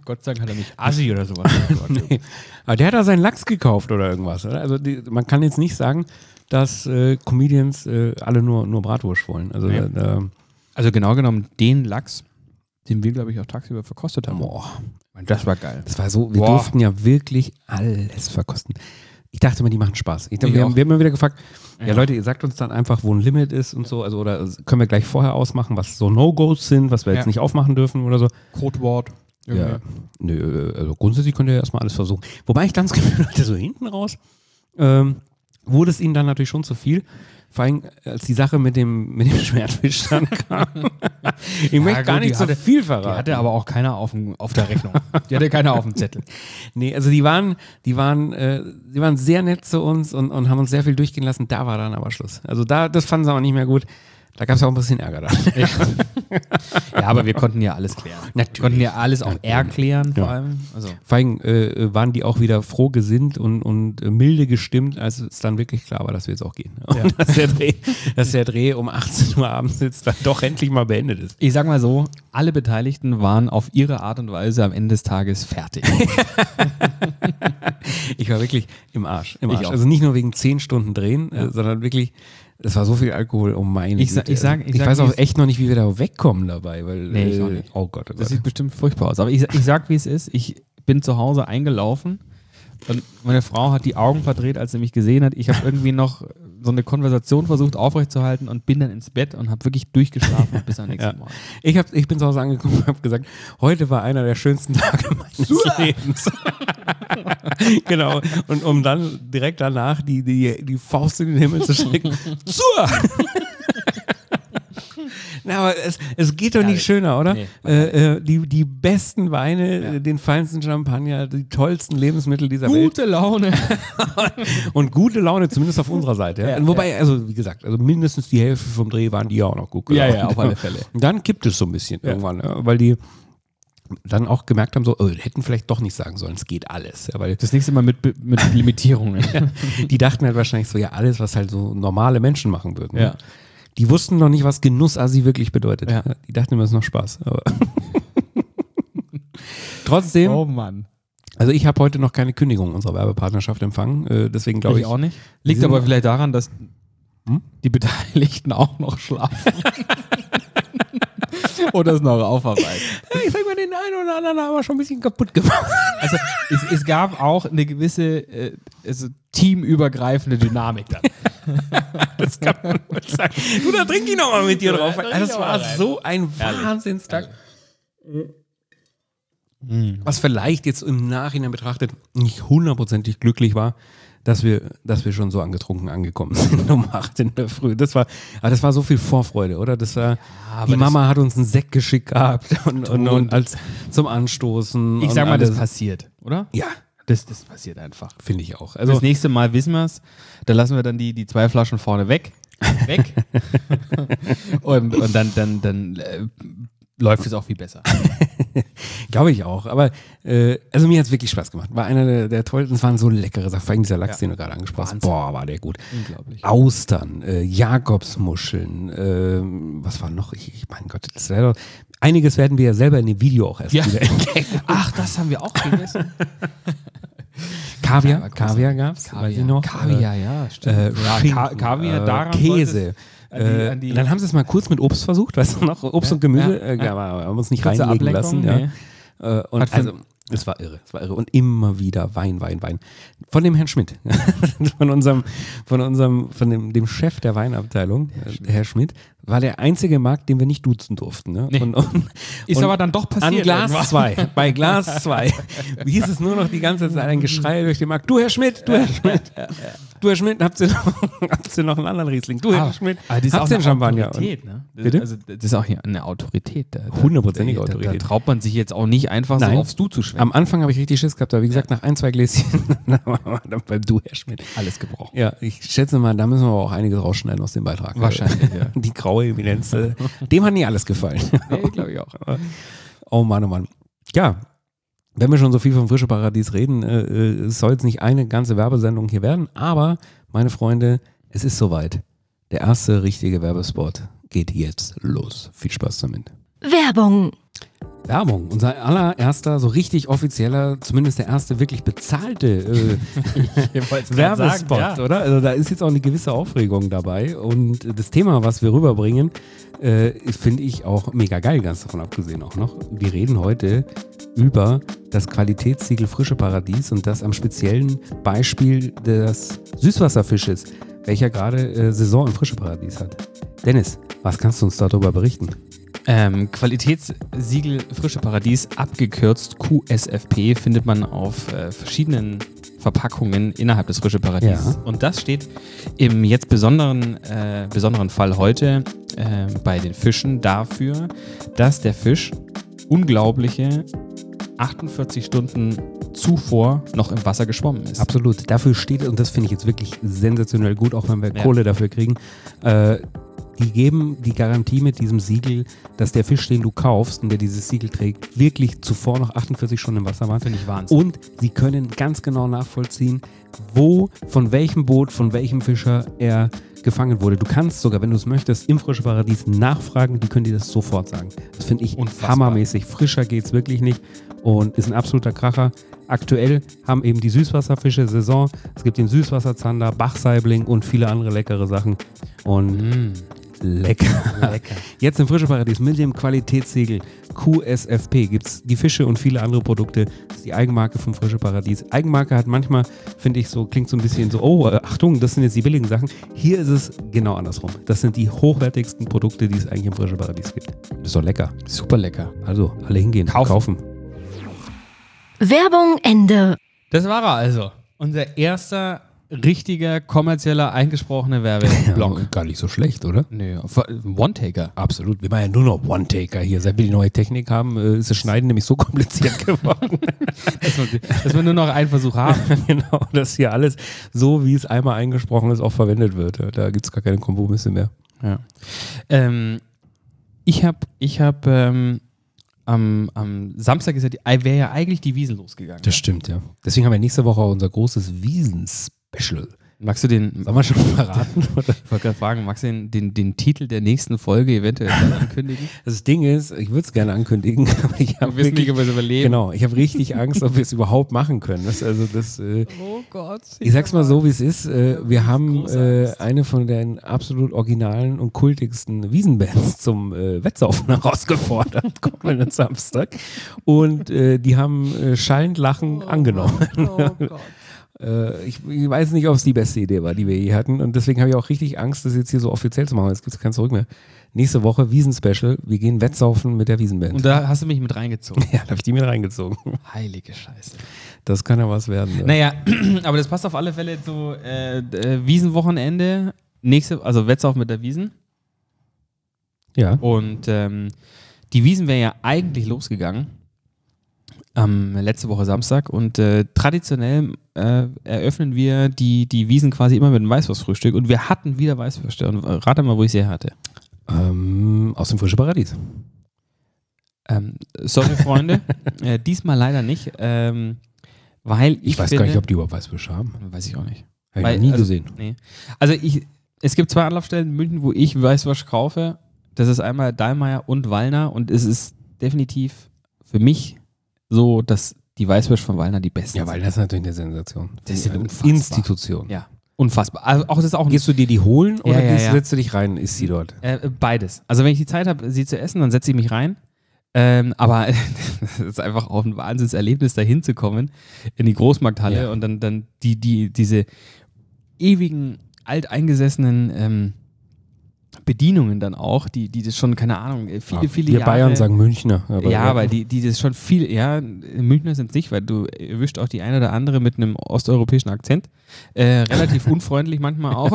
Gott sei Dank hat er nicht Assi oder sowas. Nee. Aber der hat da seinen Lachs gekauft oder irgendwas. Oder? Also die, man kann jetzt nicht sagen, dass äh, Comedians äh, alle nur, nur Bratwurst wollen. Also, nee. äh, also genau genommen den Lachs, den wir, glaube ich, auch tagsüber verkostet haben. Boah. Das war geil. Das war so, wir Boah. durften ja wirklich alles verkosten. Ich dachte immer, die machen Spaß. Ich dachte, Ich wir, auch. haben, wir haben immer wieder gefragt, ja. Ja. Leute, ihr sagt uns dann einfach, wo ein Limit ist und so, also oder können wir gleich vorher ausmachen, was so No-Gos sind, was wir Ja. jetzt nicht aufmachen dürfen oder so. Codewort. Ja. Nö, also grundsätzlich könnt ihr ja erstmal alles versuchen. Wobei ich dann das Gefühl hatte, so hinten raus, ähm, wurde es ihnen dann natürlich schon zu viel. Vor allem, als die Sache mit dem, mit dem Schwertfisch dann kam. Ich möchte gut, gar die nicht so hatte- viel verraten. Die hatte aber auch keiner auf, dem, auf der Rechnung. Die hatte keiner auf dem Zettel. Nee, also die waren, die waren, äh, die waren sehr nett zu uns und, und haben uns sehr viel durchgehen lassen. Da war dann aber Schluss. Also da, das fanden sie aber nicht mehr gut. Da gab es auch ein bisschen Ärger dann. Ja. Ja, aber wir konnten ja alles klären. Natürlich. Wir konnten ja alles auch Natürlich. erklären vor Ja. allem. Also. Vor allem äh, waren die auch wieder froh gesinnt und, und äh, milde gestimmt, als es dann wirklich klar war, dass wir jetzt auch gehen. Und Ja. dass, der Dreh, dass der Dreh um achtzehn Uhr abends jetzt dann doch endlich mal beendet ist. Ich sag mal so, alle Beteiligten waren auf ihre Art und Weise am Ende des Tages fertig. Ich war wirklich im Arsch. Im Ich Arsch. auch. Also nicht nur wegen zehn Stunden Drehen, Ja. äh, sondern wirklich, es war so viel Alkohol, oh meine Ich sa- Güte. ich sag- ich ich sag, weiß wie auch es- echt noch nicht, wie wir da wegkommen dabei. Weil, Nee, ich äh, auch nicht. Oh Gott, oh Das Gott. sieht bestimmt furchtbar aus. Aber ich, ich sag, wie es ist. Ich bin zu Hause eingelaufen und meine Frau hat die Augen verdreht, als sie mich gesehen hat. Ich habe irgendwie noch so eine Konversation versucht aufrechtzuerhalten und bin dann ins Bett und habe wirklich durchgeschlafen bis am nächsten Ja. Morgen. Ich, hab, ich bin zu Hause angekommen und habe gesagt, heute war einer der schönsten Tage meines Lebens. Genau. Und um dann direkt danach die, die, die Faust in den Himmel zu strecken. Zur! Na, aber es, es geht doch nicht schöner, oder? Nee. äh, äh, die, die besten Weine, Ja. äh, den feinsten Champagner, die tollsten Lebensmittel dieser Welt. Gute Laune. Und gute Laune, zumindest auf unserer Seite. Ja? Ja, Wobei, also wie gesagt, also mindestens die Hälfte vom Dreh waren die ja auch noch gut Ja, gelaunt. ja, auf alle Fälle. Und dann kippt es so ein bisschen irgendwann, ja, weil die dann auch gemerkt haben, so, oh, hätten vielleicht doch nicht sagen sollen, es geht alles. Ja, weil Das nächste Mal mit, mit Limitierungen. die dachten halt wahrscheinlich so, ja, alles, was halt so normale Menschen machen würden. Ja. Die wussten noch nicht, was Genussassi wirklich bedeutet. Ja. Die dachten immer, es ist noch Spaß. Aber trotzdem, Oh Mann. also ich habe heute noch keine Kündigung unserer Werbepartnerschaft empfangen. Äh, deswegen glaube ich, Ich auch nicht. Liegt sind- aber vielleicht daran, dass Hm? die Beteiligten auch noch schlafen. Oder es noch aufarbeiten. ich sag mal, den einen oder anderen haben wir schon ein bisschen kaputt gemacht. Also es, es gab auch eine gewisse äh, also teamübergreifende Dynamik dann. Das kann man mal sagen. Du, da trinke ich noch mal mit dir drauf. da trink Das ich auch war mal rein. so ein Wahnsinnstag. Was vielleicht jetzt im Nachhinein betrachtet nicht hundertprozentig glücklich war, dass wir, dass wir schon so angetrunken angekommen sind um acht in der Früh. Das war, aber das war so viel Vorfreude, oder? Das war, aber die das- Mama hat uns einen Sekt geschickt gehabt und, und, und als zum Anstoßen. Ich und sag mal, das alles. passiert, oder? Ja, Das, das passiert einfach. finde ich auch. Also Also das nächste Mal wissen wir es. Da lassen wir dann die, die zwei Flaschen vorne weg. Weg. und und dann, dann, dann äh, läuft es auch viel besser. glaube ich auch. Aber äh, also mir hat es wirklich Spaß gemacht. War einer der, der tollsten. Es waren so leckere Sachen. Vor allem dieser Lachs, Ja. den du gerade angesprochen hast. Wahnsinn. Boah, war der gut. Unglaublich. Austern, äh, Jakobsmuscheln, ähm, was war noch? Ich, ich mein Gott, das wäre doch, einiges werden wir ja selber in dem Video auch erst Ja. wieder entdecken. Ach, das haben wir auch gegessen. Kaviar, Ja, Kaviar gab es, weiß ich noch. Kaviar, ja, Äh, stimmt. ja, Schinken, Ka Kaviar, äh, daran Käse. an die- Äh, an die- dann haben sie es mal kurz mit Obst versucht, weißt du noch? Obst Ja, und Gemüse, ja, äh, ja. aber haben uns nicht Kurze reinlegen Ablenkung, lassen. Ja. nee. Äh, und Hat für- also, es war irre, es war irre. Und immer wieder Wein, Wein, Wein. Von dem Herrn Schmidt. von unserem, von unserem, von dem, dem Chef der Weinabteilung, Herr, Herr Schmidt, war der einzige Markt, den wir nicht duzen durften. Ne? Nee. Und, und, Ist und aber dann doch passiert. an Glas irgendwann. zwei, bei Glas zwei, hieß es nur noch die ganze Zeit ein Geschrei durch den Markt. Du, Herr Schmidt, du, Herr Schmidt. Du, Herr Schmidt, habt ihr noch, habt ihr noch einen anderen Riesling? Du, Herr Aber- Schmidt, aber das ist habt auch ihr einen eine Champagner? Autorität, ne? Das, Bitte? Also, das ist auch hier eine Autorität. Da, da, Hundertprozentige da, da, Autorität. Da traut man sich jetzt auch nicht einfach Nein. so aufs Du zu schwimmen. Am Anfang habe ich richtig Schiss gehabt, aber wie gesagt, nach ein, zwei Gläschen, dann beim Du, Herr Schmidt. Alles gebrochen. Ja, ich schätze mal, da müssen wir aber auch einiges rausschneiden aus dem Beitrag. Wahrscheinlich, ja. Die graue Evidenz, äh, dem hat nicht alles gefallen. Nee, glaube ich auch. Oh Mann, oh Mann. Ja, wenn wir schon so viel vom Frische Paradies reden, äh, äh, es soll jetzt nicht eine ganze Werbesendung hier werden, aber, meine Freunde, es ist soweit. Der erste richtige Werbespot geht jetzt los. Viel Spaß damit. Werbung. Werbung. Unser allererster, so richtig offizieller, zumindest der erste wirklich bezahlte äh, Werbespot, sagen, ja. oder? Also da ist jetzt auch eine gewisse Aufregung dabei. Und das Thema, was wir rüberbringen, äh, finde ich auch mega geil, ganz davon abgesehen auch noch. Wir reden heute über das Qualitätssiegel Frische Paradies und das am speziellen Beispiel des Süßwasserfisches, welcher gerade äh, Saison im Frische Paradies hat. Dennis, was kannst du uns darüber berichten? Ähm, Qualitätssiegel Frische Paradies, abgekürzt Q S F P, findet man auf äh, verschiedenen Verpackungen innerhalb des Frische Paradies. Ja. Und das steht im jetzt besonderen, äh, besonderen Fall heute äh, bei den Fischen dafür, dass der Fisch unglaubliche achtundvierzig Stunden zuvor noch im Wasser geschwommen ist. Absolut. Dafür steht, und das finde ich jetzt wirklich sensationell gut, auch wenn wir ja. Kohle dafür kriegen, äh, die geben die Garantie mit diesem Siegel, dass der Fisch, den du kaufst und der dieses Siegel trägt, wirklich zuvor noch achtundvierzig Stunden im Wasser war. Finde ich Wahnsinn. Und sie können ganz genau nachvollziehen, wo, von welchem Boot, von welchem Fischer er gefangen wurde. Du kannst sogar, wenn du es möchtest, im Frische Paradies nachfragen, die können dir das sofort sagen. Das finde ich Unfassbar. hammermäßig. Frischer geht es wirklich nicht und ist ein absoluter Kracher. Aktuell haben eben die Süßwasserfische Saison. Es gibt den Süßwasserzander, Bachsaibling und viele andere leckere Sachen. Und mm. lecker. lecker. Jetzt im Frische Paradies mit dem Qualitätssiegel Q S F P gibt es die Fische und viele andere Produkte. Das ist die Eigenmarke vom Frische Paradies. Eigenmarke hat manchmal, finde ich, so klingt so ein bisschen so, oh, äh, Achtung, das sind jetzt die billigen Sachen. Hier ist es genau andersrum. Das sind die hochwertigsten Produkte, die es eigentlich im Frische Paradies gibt. Das ist doch lecker. Super lecker. Also, alle hingehen, kaufen. kaufen. Werbung Ende. Das war er also. Unser erster richtiger, kommerzieller, eingesprochener Werbeblock. Ja, gar nicht so schlecht, oder? Nö, One-Taker. Absolut. Wir machen ja nur noch One-Taker hier. Seit wir die neue Technik haben, ist das Schneiden nämlich so kompliziert geworden. dass, wir, dass wir nur noch einen Versuch haben. Genau, dass hier alles so, wie es einmal eingesprochen ist, auch verwendet wird. Da gibt es gar keine Kompromisse mehr. Ja. Ähm, ich habe ich hab, ähm, Am, am Samstag ist ja die, wäre ja eigentlich die Wiesn losgegangen. Das ja? stimmt, ja. Deswegen haben wir nächste Woche unser großes Wiesn-Special. Magst du den, sollen wir schon verraten? Oder? Ich wollte gerade fragen, magst du den, den, den Titel der nächsten Folge eventuell ankündigen? Das Ding ist, ich würde es gerne ankündigen, aber ich habe wissen nicht, ob wir es überleben. Genau, ich habe richtig Angst, ob wir es überhaupt machen können. Das, also das, äh, oh Gott. Ich sag's mal so, wie es ist. Äh, wir haben äh, eine von den absolut originalen und kultigsten Wiesenbands zum äh, Wettsaufen herausgefordert, kommenden Samstag. Und äh, die haben äh, schallend lachend oh, angenommen. Oh Gott. Ich, ich weiß nicht, ob es die beste Idee war, die wir je hatten. Und deswegen habe ich auch richtig Angst, das jetzt hier so offiziell zu machen. Jetzt gibt es kein Zurück mehr. Nächste Woche Wiesen-Special. Wir gehen Wettsaufen mit der Wiesenband. Und da hast du mich mit reingezogen. Ja, da habe ich die mit reingezogen. Heilige Scheiße. Das kann ja was werden. Ja. Naja, aber das passt auf alle Fälle so äh, äh, Wiesenwochenende. Nächste, also Wettsaufen mit der Wiesen. Ja. Und ähm, die Wiesen wäre ja eigentlich losgegangen. Ähm, letzte Woche Samstag und äh, traditionell äh, eröffnen wir die, die Wiesen quasi immer mit einem Weißwurstfrühstück und wir hatten wieder Weißwürste und äh, rate mal, wo ich sie her hatte. Ähm, aus dem Frische Paradies. Ähm, sorry, Freunde, äh, diesmal leider nicht, ähm, weil ich Ich weiß finde, gar nicht, ob die überhaupt Weißwürste haben. Weiß ich auch nicht. Habe weil, ich noch nie also, gesehen. Nee. Also ich, es gibt zwei Anlaufstellen in München, wo ich Weißwurst kaufe. Das ist einmal Dallmayr und Wallner und es ist definitiv für mich so, dass die Weißwürste von Wallner die besten ja, sind. Ja, Wallner ist natürlich eine Sensation. Das ist eine unfassbar. Institution. Ja, unfassbar. Also auch, das ist auch Gehst du dir die holen oder ja, ja, gehst, ja. setzt du dich rein, isst sie dort? Äh, beides. Also wenn ich die Zeit habe, sie zu essen, dann setze ich mich rein. Ähm, aber es ist einfach auch ein Wahnsinnserlebnis, da hinzukommen in die Großmarkthalle ja. und dann, dann die, die, diese ewigen, alteingesessenen ähm, Bedienungen dann auch, die, die das schon, keine Ahnung, viele, ja, viele wir Jahre... Wir Bayern sagen Münchner. Aber ja, aber die, die das schon viel, ja, Münchner sind es nicht, weil du erwischt auch die eine oder andere mit einem osteuropäischen Akzent. Äh, relativ unfreundlich manchmal auch.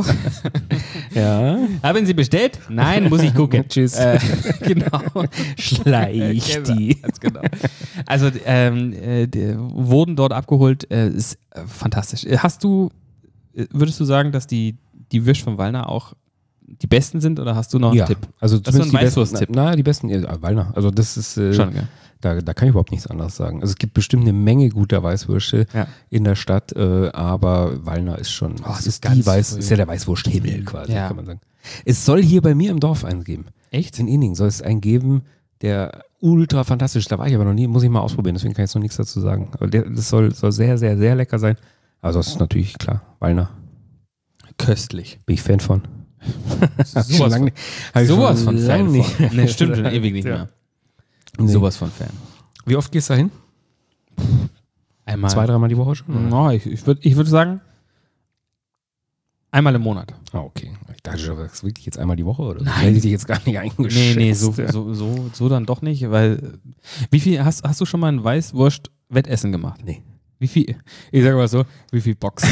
Ja. Haben Sie bestellt? Nein, muss ich gucken. Tschüss. Äh, genau. Schleich die. Ganz genau. Also ähm, äh, die wurden dort abgeholt, äh, ist äh, fantastisch. Hast du, würdest du sagen, dass die, die Würste von Wallner auch die besten sind oder hast du noch einen ja, Tipp? Also das ist so ein Weißwurst-Tipp. Na, die besten, ja, Wallner. Also das ist, äh, Schon, gell? da, da kann ich überhaupt nichts anderes sagen. Also es gibt bestimmt eine Menge guter Weißwürste ja. in der Stadt, äh, aber Wallner ist schon, oh, ist, ist, die Weiß, ist ja der Weißwursthimmel quasi, ja. kann man sagen. Es soll hier bei mir im Dorf einen geben. Echt? In Inning soll es einen geben, der ultra fantastisch. Da war ich aber noch nie, muss ich mal ausprobieren, deswegen kann ich jetzt noch nichts dazu sagen. Aber der, das soll, soll sehr, sehr, sehr lecker sein. Also das ist natürlich klar, Wallner. Köstlich. Bin ich Fan von. Sowas von, sowas von Fan nicht. von. Ne, stimmt schon ewig nicht mehr. Nee. Sowas von Fan. Wie oft gehst du da hin? Einmal. Zwei, dreimal die Woche schon? No, ich ich würde ich würd sagen, einmal im Monat. Ah, okay. Ich dachte schon, das ist wirklich jetzt einmal die Woche, oder? Nein. Hätte ich dich jetzt gar nicht eingeschätzt. Nee, nee, so, so, so, so dann doch nicht, weil, wie viel, hast, hast du schon mal ein Weißwurst-Wettessen gemacht? Nee. Wie viel, ich sage mal so, wie viel Boxen?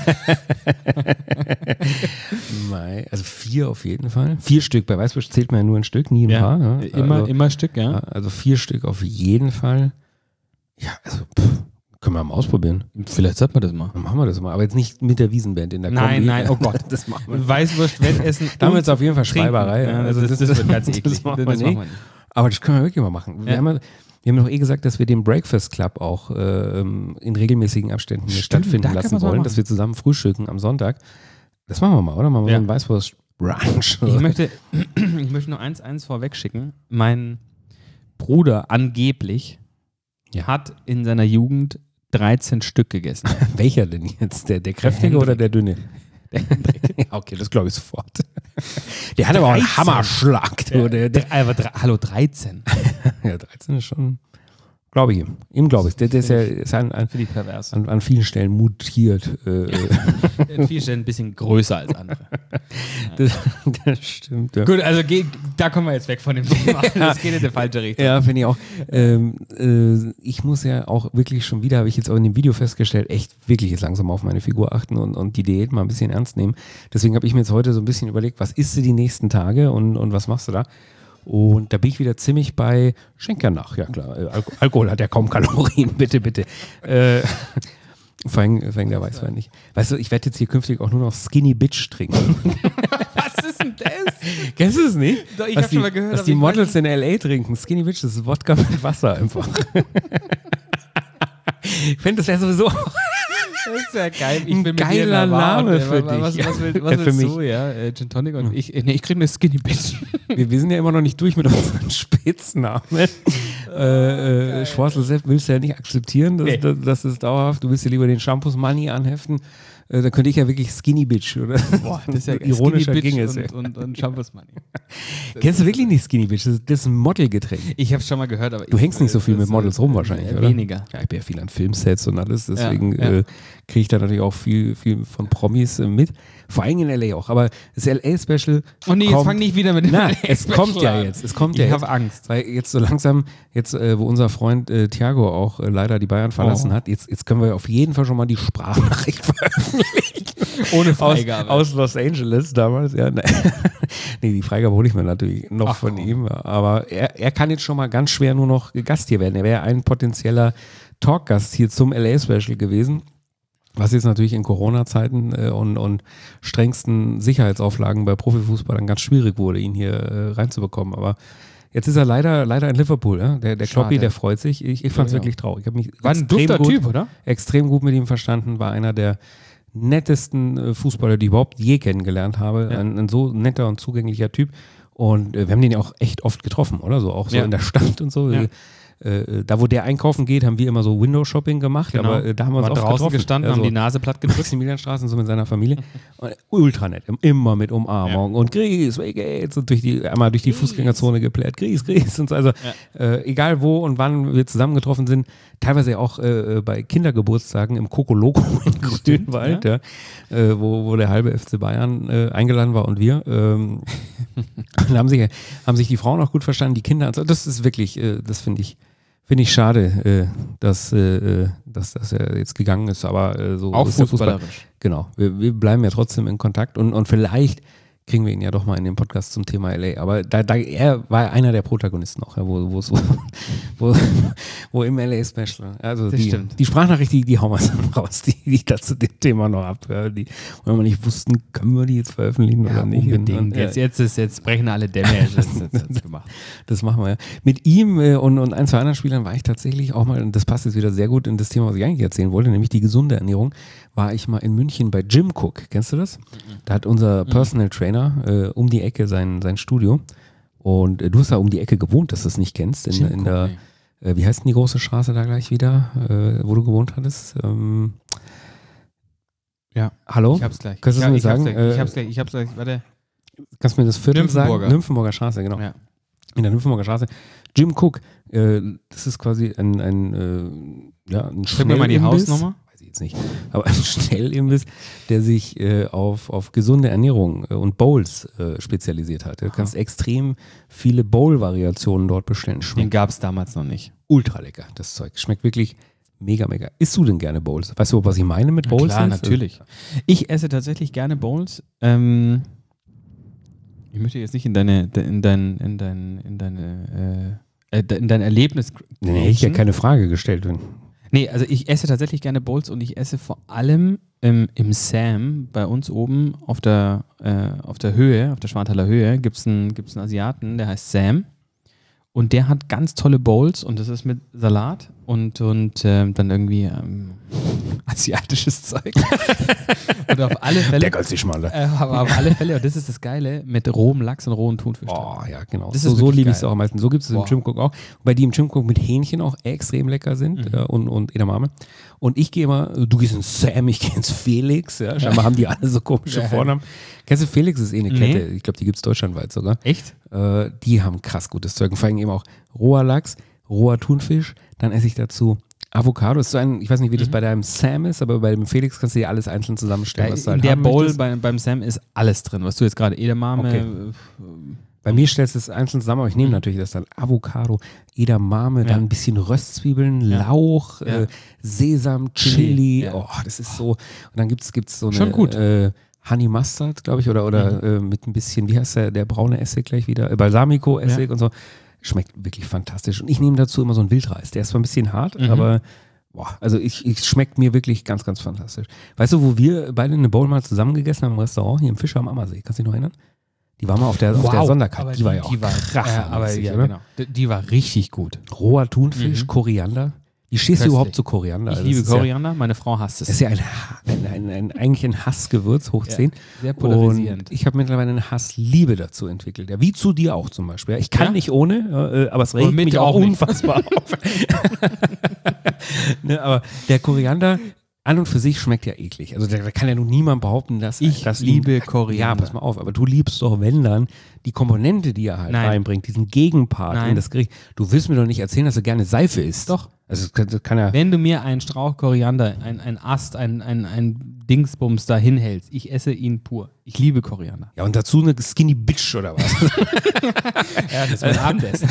Nein, also vier auf jeden Fall. Vier Stück. Bei Weißwurst zählt man ja nur ein Stück, nie ein Ja, paar. Ne? immer, also, immer ein Stück, ja. Also vier Stück auf jeden Fall. Ja, also pff, können wir mal ausprobieren. Vielleicht sollte man das mal. Dann machen wir das mal. Aber jetzt nicht mit der Wiesenband in der Nein, Kombi. nein, oh Gott. Das machen wir. Weißwurst-Wettessen. Da haben wir jetzt auf jeden Fall Trinken. Schreiberei. Ja, also das, das, das wird ganz eklig. Das machen wir Das nicht. machen wir nicht. Aber das können wir wirklich mal machen. Wir, Ja. haben, ja- wir haben doch eh gesagt, dass wir den Breakfast Club auch äh, in regelmäßigen Abständen hier Stimmt, stattfinden da kann lassen man's mal wollen, machen. dass wir zusammen frühstücken am Sonntag. Das machen wir mal, oder? Machen wir Ja. so einen Weißwurst-Brunch. Ich möchte, ich möchte nur eins, eins vorweg schicken. Mein Bruder angeblich Ja. hat in seiner Jugend dreizehn Stück gegessen. Welcher denn jetzt? Der, der kräftige Hendrik. oder der dünne? Ja, okay, das glaube ich sofort. Der hat aber auch einen dreizehn. Hammerschlag. Du, der, der, Aber dre- hallo, dreizehn. ja, dreizehn ist schon, glaube ich ihm. Ihm glaube ich. Der, der ist ja ist an, an, Finde ich pervers. an, an vielen Stellen mutiert. Äh, In vielen Stellen ein bisschen größer als andere. das, das stimmt. Ja. Gut, also geh, da kommen wir jetzt weg von dem Thema. Das geht in die falsche Richtung. Ja, finde ich auch. Ähm, äh, ich muss ja auch wirklich schon wieder, habe ich jetzt auch in dem Video festgestellt, echt wirklich jetzt langsam auf meine Figur achten und, und die Diät mal ein bisschen ernst nehmen. Deswegen habe ich mir jetzt heute so ein bisschen überlegt, was isst du die nächsten Tage und, und was machst du da? Und da bin ich wieder ziemlich bei Schenker nach. Ja klar, äh, Al Alkohol hat ja kaum Kalorien, bitte, bitte. Äh, vor allem, vor allem der Weißwein nicht. Weißt du, ich werde jetzt hier künftig auch nur noch Skinny Bitch trinken. Was ist denn das? Kennst du es nicht? Doch, ich was hab die, schon mal gehört, was aber die ich Models in L A trinken. Skinny Bitch, das ist Wodka mit Wasser einfach. Ich finde das ja sowieso Das ist ja geil. Ich Ein bin mit geiler dir in der Bar Name und, äh, für was, dich. Was, was, will, Ja, was für willst mich. du? Ja, äh, Gin Tonic und ich, nee, ich krieg eine Skinny Bitch. Wir, wir sind ja immer noch nicht durch mit unseren Spitznamen. äh, äh, Schwarzel Sepp willst du ja nicht akzeptieren, dass, Nee. das, das ist dauerhaft. Du willst ja lieber den Shampoos Money anheften. Äh, da könnte ich ja wirklich Skinny Bitch, oder? Boah, das ist ja ironischer Skinny Bitch ging es. Ja. und, und, und Shampoos Money. Kennst du wirklich nicht Skinny Bitch? Das ist, das ist ein Modelgetränk. Ich hab's schon mal gehört, aber Du ich, hängst nicht so viel das, mit Models rum äh, wahrscheinlich, äh, oder? Weniger. Ja, ich bin ja viel an Filmsets und alles, deswegen Ja, ja. äh, kriege ich da natürlich auch viel, viel von Promis äh, mit. Vor allem in L A auch. Aber das L A-Special. Oh nee, jetzt fang nicht wieder mit dem Na, L A es kommt ja an. jetzt. Es kommt ja Ich jetzt. habe Angst. Weil jetzt so langsam, jetzt äh, wo unser Freund äh, Thiago auch äh, leider die Bayern verlassen Oh. hat, jetzt, jetzt können wir auf jeden Fall schon mal die Sprachnachricht veröffentlichen. Ohne aus, Freigabe. aus Los Angeles damals. Ja, ne. Nee, die Freigabe hole ich mir natürlich noch Ach, von komm. ihm. Aber er, er kann jetzt schon mal ganz schwer nur noch Gast hier werden. Er wäre ein potenzieller Talkgast hier zum L A-Special gewesen. Was jetzt natürlich in Corona-Zeiten äh, und, und strengsten Sicherheitsauflagen bei Profifußballern ganz schwierig wurde, ihn hier äh, reinzubekommen. Aber jetzt ist er leider, leider in Liverpool. Ja? Der, der Schade. Kloppi, der freut sich. Ich, ich fand es Ja. wirklich traurig. Ich habe mich War ein extrem dufter gut, Typ, oder? extrem gut mit ihm verstanden. War einer der nettesten äh, Fußballer, die ich überhaupt je kennengelernt habe. Ja. Ein, ein so netter und zugänglicher Typ. Und äh, wir haben den ja auch echt oft getroffen, oder? So auch so Ja. in der Stadt und so. Ja. Äh, äh, da, wo der einkaufen geht, haben wir immer so Window-Shopping gemacht. Genau. Aber äh, da haben wir uns Waren oft draußen getroffen. gestanden, Ja, haben so. die Nase platt gedrückt. Maximilianstraße und so mit seiner Familie. Und ultra nett, immer mit Umarmung und Grüß, wie geht's? Und durch die, einmal durch die Fußgängerzone geplärt, Grüß, Grüß. Und so. Also äh, egal wo und wann wir zusammengetroffen sind, teilweise auch äh, bei Kindergeburtstagen im Coco Loco in Grünwald, ja. äh, wo, wo der halbe F C Bayern äh, eingeladen war und wir. Ähm, und haben sich, haben sich die Frauen auch gut verstanden, die Kinder. Und so. Das ist wirklich, äh, das finde ich, Finde ich schade, äh, dass, äh, dass, dass er jetzt gegangen ist, aber äh, so Auch ist der Fußball. fußballerisch. Genau, wir, wir bleiben ja trotzdem in Kontakt und, und vielleicht kriegen wir ihn ja doch mal in den Podcast zum Thema L A. Aber da, da, er war einer der Protagonisten auch, ja, wo, wo, so, wo, wo im L A-Special. Also Das die, stimmt. die Sprachnachricht, die, die hauen wir dann raus, die, die ich da zu dem Thema noch ab. Ja, die, wo wir nicht wussten, können wir die jetzt veröffentlichen Ja, oder nicht. unbedingt. Und, und, jetzt, jetzt, ist, jetzt brechen alle Dämme. Jetzt, jetzt, jetzt, jetzt gemacht. Das machen wir ja. Mit ihm äh, und, und ein, zwei anderen Spielern war ich tatsächlich auch mal, und das passt jetzt wieder sehr gut in das Thema, was ich eigentlich erzählen wollte, nämlich die gesunde Ernährung, war ich mal in München bei Jim Cook. Kennst du das? Da hat unser Personal Trainer äh, um die Ecke sein, sein Studio. Und äh, du hast da um die Ecke gewohnt, dass du es nicht kennst. In, in der, äh, wie heißt denn die große Straße da gleich wieder, äh, wo du gewohnt hattest? Ähm, ja. Hallo? Ich hab's gleich. Kannst du ich, mir ich sagen? Hab's gleich. Ich hab's gleich. Ich hab's gleich. Warte. Kannst du mir das Viertel Nymphenburger. sagen? Nymphenburger Straße, genau. Ja. In der Nymphenburger Straße. Jim Cook, äh, das ist quasi ein, ein, äh, ja, ein Sag mir mal die Schnellimbiss. Hausnummer. Weiß ich jetzt nicht. Aber ein Schnellimbiss, der sich äh, auf, auf gesunde Ernährung äh, und Bowls äh, spezialisiert hat. Du kannst extrem viele Bowl-Variationen dort bestellen. Den Schmeckt gab's damals noch nicht. ultra lecker, das Zeug. Schmeckt wirklich mega, mega. Isst du denn gerne Bowls? Weißt du, was ich meine mit Bowls? Klar, jetzt? natürlich. Ich esse tatsächlich gerne Bowls. Ähm, ich möchte jetzt nicht in deine, in dein, in dein, in deine, äh, in dein Erlebnis. Nee, hätte ich ja keine Frage gestellt. Nee, also ich esse tatsächlich gerne Bowls und ich esse vor allem im, im Sam bei uns oben auf der, äh, auf der Höhe, auf der Schwanthaler Höhe, gibt es einen, gibt's einen Asiaten, der heißt Sam. Und der hat ganz tolle Bowls und das ist mit Salat und, und ähm, dann irgendwie ähm, asiatisches Zeug. Und auf alle Fälle. Der sich mal. Äh, aber auf alle Fälle, und das ist das Geile, mit rohem Lachs und rohem Thunfisch. Oh, ja, genau. Das so ist so wirklich liebe ich es geil. auch am meisten. So gibt es es im Boah. Jim Cook auch. Wobei die im Jim Cook mit Hähnchen auch extrem lecker sind Mhm. äh, und, und Edamame. Und ich gehe immer, du gehst ins Sam, ich gehe ins Felix. Ja. Scheinbar haben die alle so komische Ja. Vornamen. Kennst du Felix? Ist eh eine Nee. Kette. Ich glaube, die gibt es deutschlandweit sogar. Echt? Äh, die haben krass gutes Zeug. Und vor allem eben auch roher Lachs, roher Thunfisch. Dann esse ich dazu Avocado. Ist so ein, ich weiß nicht, wie das Mhm. bei deinem Sam ist, aber bei dem Felix kannst du dir alles einzeln zusammenstellen, Ja, was du in halt der haben Bowl möchtest. bei, beim Sam ist alles drin, was du jetzt gerade Edamame. Okay. äh, Bei mir stellst du es einzeln zusammen, aber ich nehme Mhm. natürlich das dann Avocado, Edamame, Ja. dann ein bisschen Röstzwiebeln, Ja. Lauch, Ja. äh, Sesam, Chili. Chili, ja. Oh, das ist so. Und dann gibt es gibt's so eine Schon gut. Äh, Honey Mustard, glaube ich, oder, oder äh, mit ein bisschen, wie heißt der, der braune Essig gleich wieder? Äh, Balsamico-Essig Ja. und so. Schmeckt wirklich fantastisch. Und ich nehme dazu immer so einen Wildreis. Der ist zwar ein bisschen hart, Mhm. aber boah, also ich, ich schmeckt mir wirklich ganz, ganz fantastisch. Weißt du, wo wir beide eine Bowl mal zusammen gegessen haben im Restaurant, hier im Fischer am Ammersee, kannst du dich noch erinnern? Die war mal auf der, auf der Sonderkarte. Aber Die war ja auch die war, krass. äh, aber ja, genau. Die, die war richtig gut. Roher Thunfisch, Mhm. Koriander. Wie stehst Köstlich. du überhaupt zu Koriander? Ich Also liebe das ist ja, Koriander, meine Frau hasst es. das ist ja ein, ein, ein, ein, eigentlich ein Hassgewürz, hoch zehn. Sehr polarisierend. Und ich habe mittlerweile eine Hassliebe dazu entwickelt. Ja, wie zu dir auch zum Beispiel. Ich kann Ja? nicht ohne, äh, aber es regt mit mich auch auch nicht. unfassbar auf. Ne, aber der Koriander an und für sich schmeckt ja eklig. Also da, da kann ja nun niemand behaupten, dass Ich dass liebe ihm, Koriander. Ja, pass mal auf, aber du liebst doch, wenn dann, die Komponente, die er halt Nein. reinbringt, diesen Gegenpart Nein. in das Gericht. Du willst mir doch nicht erzählen, dass du gerne Seife isst. Doch. Also das kann, das kann ja... Wenn du mir einen Strauch Koriander, ein, ein Ast, ein, ein, ein Dingsbums da hinhältst, ich esse ihn pur. Ich liebe Koriander. Ja, und dazu eine Skinny Bitch oder was? Ja, das ist mein Abendessen.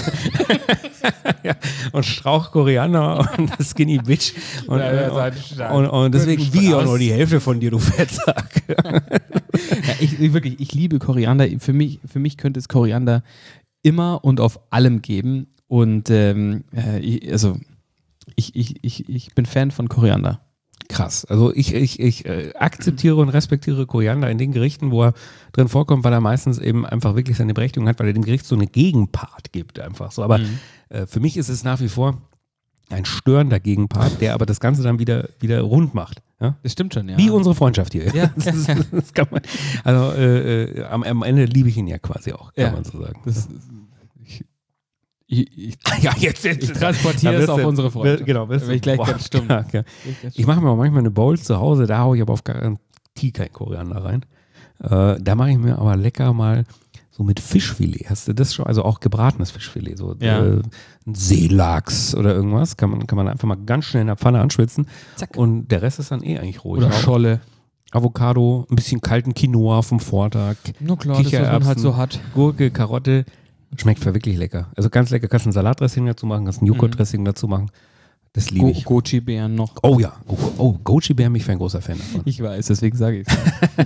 Ja, und Strauch Koriander und eine Skinny Bitch. Und, Ja, ja, und, seid stark. und, und deswegen Gut, wiege ich auch aus. nur die Hälfte von dir, du Fettsack. Ja, ich, ich wirklich, ich liebe Koriander. Für mich, für mich könnte es Koriander immer und auf allem geben. Und ähm, äh, ich, also ich, ich, ich, ich bin Fan von Koriander. Krass. Also ich, ich, ich äh, akzeptiere und respektiere Koriander in den Gerichten, wo er drin vorkommt, weil er meistens eben einfach wirklich seine Berechtigung hat, weil er dem Gericht so eine Gegenpart gibt einfach so. Aber Mhm. äh, für mich ist es nach wie vor ein störender Gegenpart, der aber das Ganze dann wieder, wieder rund macht. Ja? Das stimmt schon, ja. Wie unsere Freundschaft hier. Ja. Das ist, das kann man, also äh, äh, am, am Ende liebe ich ihn ja quasi auch, kann Ja. man so sagen. Das, ich, ich, ich, ja, jetzt, jetzt, ich transportiere es auf unsere Freundschaft. Genau, Da bin ich gleich ganz stumm. Ja, ja. Ich mache mir auch manchmal eine Bowl zu Hause, da haue ich aber auf Garantie kein Koriander rein. Äh, da mache ich mir aber lecker mal so mit Fischfilet. Hast du das schon? Also auch gebratenes Fischfilet. So Ja. äh, ein Seelachs oder irgendwas. Kann man, kann man einfach mal ganz schnell in der Pfanne anschwitzen. Zack. Und der Rest ist dann eh eigentlich ruhig. Oder Auch Scholle. Avocado, ein bisschen kalten Quinoa vom Vortag, Na klar, das, was man halt so hat. Gurke, Karotte. Schmeckt wirklich lecker. Also ganz lecker. Kannst ein Salatdressing dazu machen, kannst ein Joghurtdressing dazu machen. Das liebe Go ich. Goji-Beeren noch. Oh ja. Oh, oh Goji-Bären bin ich ein großer Fan davon. Ich weiß, deswegen sage ich es.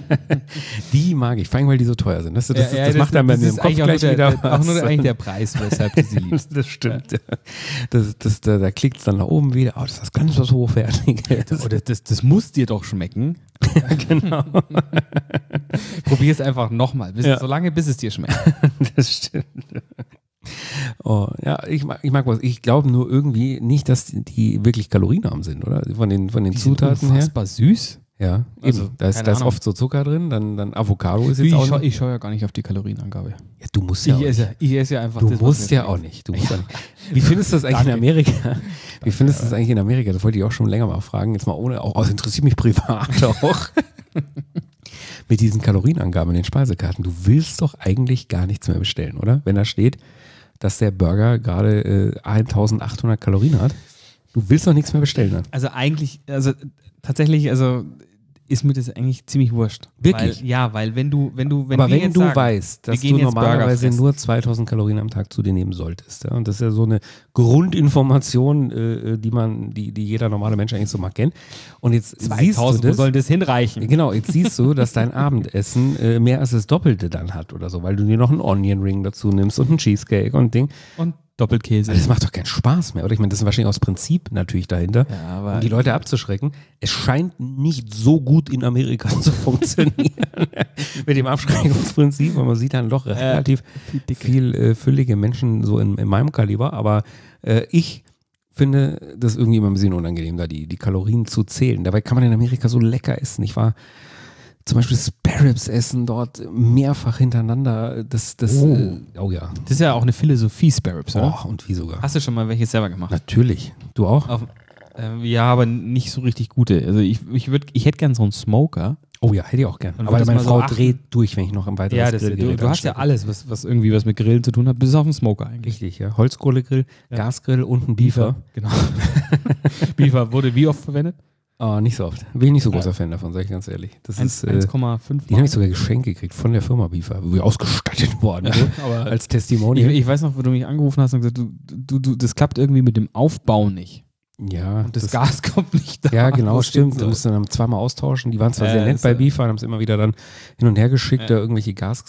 Die mag ich, vor allem weil die so teuer sind. Das, das, das, Ja, ja, das macht dann bei mir im Kopf eigentlich auch gleich nur der, wieder der, auch nur was. eigentlich der Preis, weshalb du sie liebst. Das stimmt. Ja. Das, das, da da klickt es dann nach oben wieder. Oh, das ist was ganz was Hochwertiges. Oh, das, das, das muss dir doch schmecken. Genau. Probier es einfach nochmal, Ja. so lange, bis es dir schmeckt. Das stimmt. Oh, ja, ich mag, ich mag was. Ich glaube nur irgendwie nicht, dass die, die wirklich kalorienarm sind, oder? Von den, von den Die sind Zutaten her. unfassbar süß. Ja, Also, eben. Da ist, keine da ist Ahnung. oft so Zucker drin, dann, dann Avocado ist jetzt Ich, auch schau, nicht. ich schaue ja gar nicht auf die Kalorienangabe. Ja, du musst ja auch Ich nicht. esse, ich esse ja einfach Du das, was musst mir ja schmeckt. auch nicht. Du musst ja nicht. Wie findest du das eigentlich in Amerika? Wie findest du das eigentlich in Amerika? Das wollte ich auch schon länger mal fragen. Jetzt mal ohne, auch, das interessiert mich privat auch. Mit diesen Kalorienangaben in den Speisekarten. Du willst doch eigentlich gar nichts mehr bestellen, oder? Wenn da steht, dass der Burger gerade äh, eintausendachthundert Kalorien hat. Du willst doch nichts mehr bestellen dann. Also eigentlich, also tatsächlich, also ist mir das eigentlich ziemlich wurscht. Wirklich? Weil, ja, weil wenn du, wenn du, wenn Aber wir wenn jetzt du sagen, weißt, dass wir gehen du jetzt Burger normalerweise fressen. nur zweitausend Kalorien am Tag zu dir nehmen solltest, ja, und das ist ja so eine Grundinformation, äh, die man, die, die jeder normale Mensch eigentlich so mal kennt. Und jetzt siehst du zweitausend, wo das, soll das hinreichen? genau, jetzt siehst du, dass dein Abendessen äh, mehr als das Doppelte dann hat oder so, weil du dir noch einen Onion Ring dazu nimmst und einen Cheesecake und ein Ding. Und Doppelkäse. Also das macht doch keinen Spaß mehr, oder? Ich meine, das ist wahrscheinlich aus Prinzip natürlich dahinter, Ja, aber- um die Leute abzuschrecken. Es scheint nicht so gut in Amerika zu funktionieren mit dem Abschreckungsprinzip, weil man sieht dann doch relativ viel dicke. viel äh, füllige Menschen so in, in meinem Kaliber, aber äh, ich finde das irgendwie immer ein bisschen unangenehm, da die, die Kalorien zu zählen. Dabei kann man in Amerika so lecker essen. Ich war zum Beispiel Spare Ribs essen dort mehrfach hintereinander. Das, das, Oh. äh, oh ja. Das ist ja auch eine Philosophie, Spare Ribs, oder? Oh, und wie sogar. Hast du schon mal welche selber gemacht? Natürlich. Du auch? Auf, äh, ja, aber nicht so richtig gute. Also ich, ich, würd, ich hätte gern so einen Smoker. Oh ja, hätte ich auch gern. Und Aber würdest meine mal so Frau achten- dreht durch, wenn ich noch ein weiteres Ja, das, du, Grillgerät du hast ja anschleppe. alles, was, was irgendwie was mit Grillen zu tun hat, bis auf den Smoker eigentlich. Richtig, ja. Holzkohlegrill, Ja. Gasgrill und ein Beefer. Genau. Beefer wurde wie oft verwendet? Oh, nicht so oft. Bin ich nicht so großer Fan davon, sage ich ganz ehrlich. Das ist, äh, eins Komma fünf die habe ich sogar geschenkt gekriegt von der Firma Beefer, wo wir ausgestattet worden Ja, sind, aber als Ich, Testimonial. ich weiß noch, wo du mich angerufen hast und gesagt, du, du, du, das klappt irgendwie mit dem Aufbau nicht. ja, Und das, Gas kommt nicht da. Ja, wo genau, es stimmt. hin Da soll. mussten wir dann zweimal austauschen. Die waren zwar Ja, sehr nett ist bei ja- Beefer, haben es immer wieder dann hin und her geschickt, Ja. da irgendwelche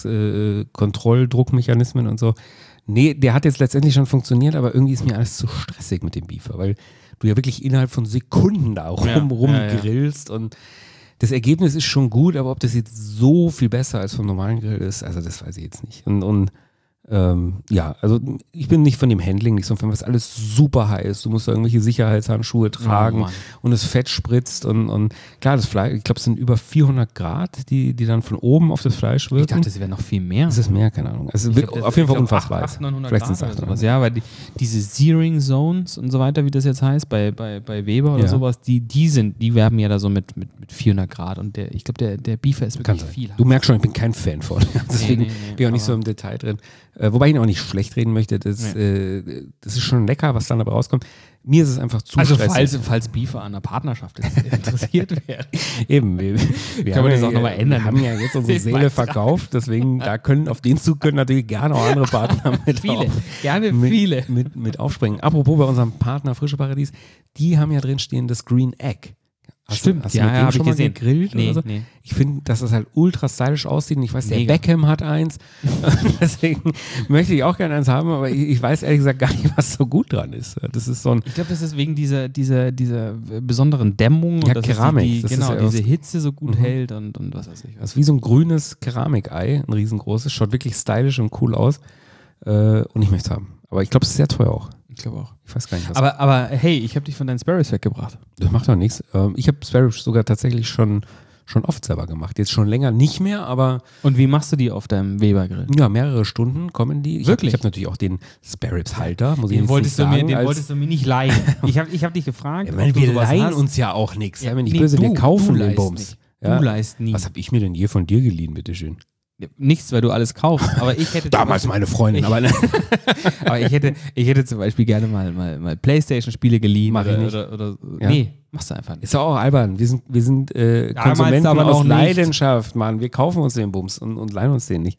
Gaskontrolldruckmechanismen und so. Nee, der hat jetzt letztendlich schon funktioniert, aber irgendwie ist mir alles zu stressig mit dem Beefer, weil du ja wirklich innerhalb von Sekunden da rum, Ja, rumgrillst und das Ergebnis ist schon gut, aber ob das jetzt so viel besser als vom normalen Grill ist, also das weiß ich jetzt nicht. Und, und ähm, ja, also ich bin nicht von dem Handling nicht so ein Fan, was alles super heiß. Du musst da irgendwelche Sicherheitshandschuhe tragen Mann. und das Fett spritzt und, und klar, das Fleisch, ich glaube, es sind über vierhundert Grad, die, die dann von oben auf das Fleisch wirken. Ich dachte, es wäre noch viel mehr. ist es mehr, keine Ahnung. Also Ich wird glaub, das- auf jeden Fall ich glaub, unfassbar heiß. achthundert, neunhundert Vielleicht sind Grad es oder achthundert. sowas. Ja, weil die, diese Searing Zones und so weiter, wie das jetzt heißt, bei, bei, bei Weber oder Ja. sowas, die, die sind, die werben ja da so mit, mit, mit vierhundert Grad und der, ich glaube, der, der Beefer ist Kann wirklich sein. viel. Du merkst schon, ich bin kein Fan von. Deswegen nee, nee, bin ich auch nicht so aber- im Detail drin. Äh, wobei ich ihn auch nicht schlecht reden möchte. Das, äh, das ist schon lecker, was dann dabei rauskommt. Mir ist es einfach zu Also stressig. falls, falls Beefer an der Partnerschaft interessiert wäre. Eben, wir, wir Können haben wir das ja, auch noch mal ändern? Wir haben ja jetzt unsere Den Seele Beitrag. verkauft, deswegen da können auf den Zug können natürlich gerne auch andere Partner mit Viele, auf, gerne mit, viele. Mit, mit aufspringen. Apropos bei unserem Partner Frische Paradies, die haben ja drin stehen das Green Egg. Hast Stimmt, du, hast du ja, mit ja, dem hab schon ich mal gesehen. gegrillt Nee, oder so? nee. Ich finde, dass das halt ultra stylisch aussieht und ich weiß, der Mega. Beckham hat eins. Deswegen möchte ich auch gerne eins haben, aber ich, ich weiß ehrlich gesagt gar nicht, was so gut dran ist. Das ist so ein Ich glaube, das ist wegen dieser, dieser, dieser besonderen Dämmung. Ja, und dass es Keramik, Die, die, das ist genau, ja diese aus- Hitze so gut Mhm. hält und, und was weiß ich Das was. ist wie so ein grünes Keramikei, ein riesengroßes, schaut wirklich stylisch und cool aus. Äh, und ich möchte es haben. Aber ich glaube, es ist sehr teuer auch. Ich glaube auch. Ich weiß gar nicht, was. Aber, aber hey, ich habe dich von deinen Sparrows weggebracht. das macht doch nichts. Ähm, ich habe Spare Ribs sogar tatsächlich schon, schon oft selber gemacht. Jetzt schon länger nicht mehr, aber Und wie machst du die auf deinem Weber-Grill? ja, mehrere Stunden kommen die. Ich Wirklich? Hab, ich habe natürlich auch den Spare Ribs Halter, muss ich Den jetzt wolltest, nicht du mir, sagen. den als, wolltest du mir nicht leihen. Ich habe ich hab dich gefragt, ja, ob weil du wir sowas leihen hast. uns ja auch nichts. Ja, Ja, wenn ich nee, böse, wir du- kaufen du den leihst Bums. nicht. Ja? Du leihst nie. Was habe ich mir denn je von dir geliehen, bitteschön? Ja, nichts, weil du alles kaufst. Aber ich hätte Damals meine Freundin, aber ne. aber ich hätte, ich hätte zum Beispiel gerne mal, mal, mal Playstation-Spiele geliehen. Mach ich oder, nicht. Oder, oder, Ja. Nee, machst du einfach nicht. Ist doch auch albern. Wir sind, wir sind äh, Damals Konsumenten aber noch aus nicht. Leidenschaft, Mann. Wir kaufen uns den Bums und, und leihen uns den nicht.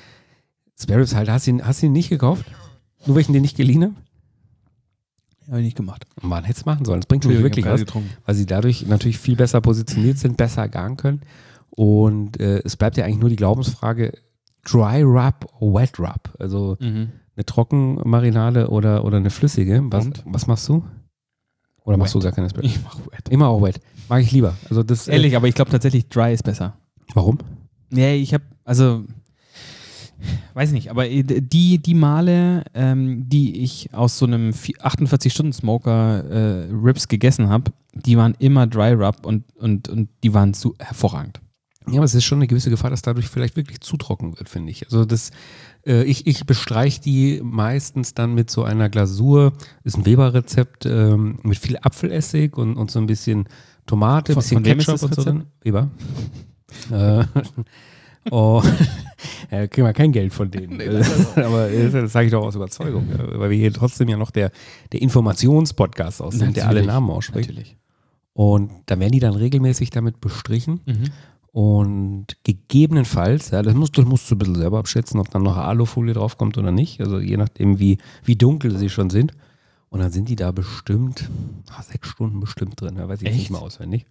Spare Ribs halt, hast du ihn, hast du ihn nicht gekauft? Nur weil ich ihn dir nicht geliehen habe? Habe ich nicht gemacht. Mann, hättest du machen sollen. Das bringt nämlich wirklich was, getrunken. weil sie dadurch natürlich viel besser positioniert sind, besser garen können. Und äh, es bleibt ja eigentlich nur die Glaubensfrage, Dry Rub oder Wet Rub? Also Mhm. eine Trockenmarinade oder, oder eine flüssige. Was, Und? was machst du? Oder machst Wet. du gar keine Spare? Ich mach wet. Immer auch Wet. Mag ich lieber. Also das, äh, Ehrlich, aber ich glaube tatsächlich Dry ist besser. warum? Nee, ich habe, also, weiß nicht, aber die, die Male, ähm, die ich aus so einem achtundvierzig-Stunden-Smoker äh, Ribs gegessen habe, die waren immer Dry Rub und, und, und die waren so hervorragend. Ja, aber es ist schon eine gewisse Gefahr, dass dadurch vielleicht wirklich zu trocken wird, finde ich. Also das, äh, ich, ich bestreiche die meistens dann mit so einer Glasur, ist ein Weber-Rezept, ähm, mit viel Apfelessig und, und so ein bisschen Tomate, ein bisschen von wem Ketchup ist das und so Rezept? drin. Weber. äh, oh, ja, kriegen wir kein Geld von denen. Aber das sage ich doch aus Überzeugung, ja, weil wir hier trotzdem ja noch der, der Informationspodcast aus sind, der alle Namen ausspricht. Natürlich. Und da werden die dann regelmäßig damit bestrichen. Mhm. Und gegebenenfalls, ja, das musst, das musst du ein bisschen selber abschätzen, ob dann noch Alufolie draufkommt oder nicht. Also je nachdem, wie, wie dunkel sie schon sind. Und dann sind die da bestimmt, ach, sechs Stunden bestimmt drin. Da weiß ich jetzt nicht Echt? mal auswendig.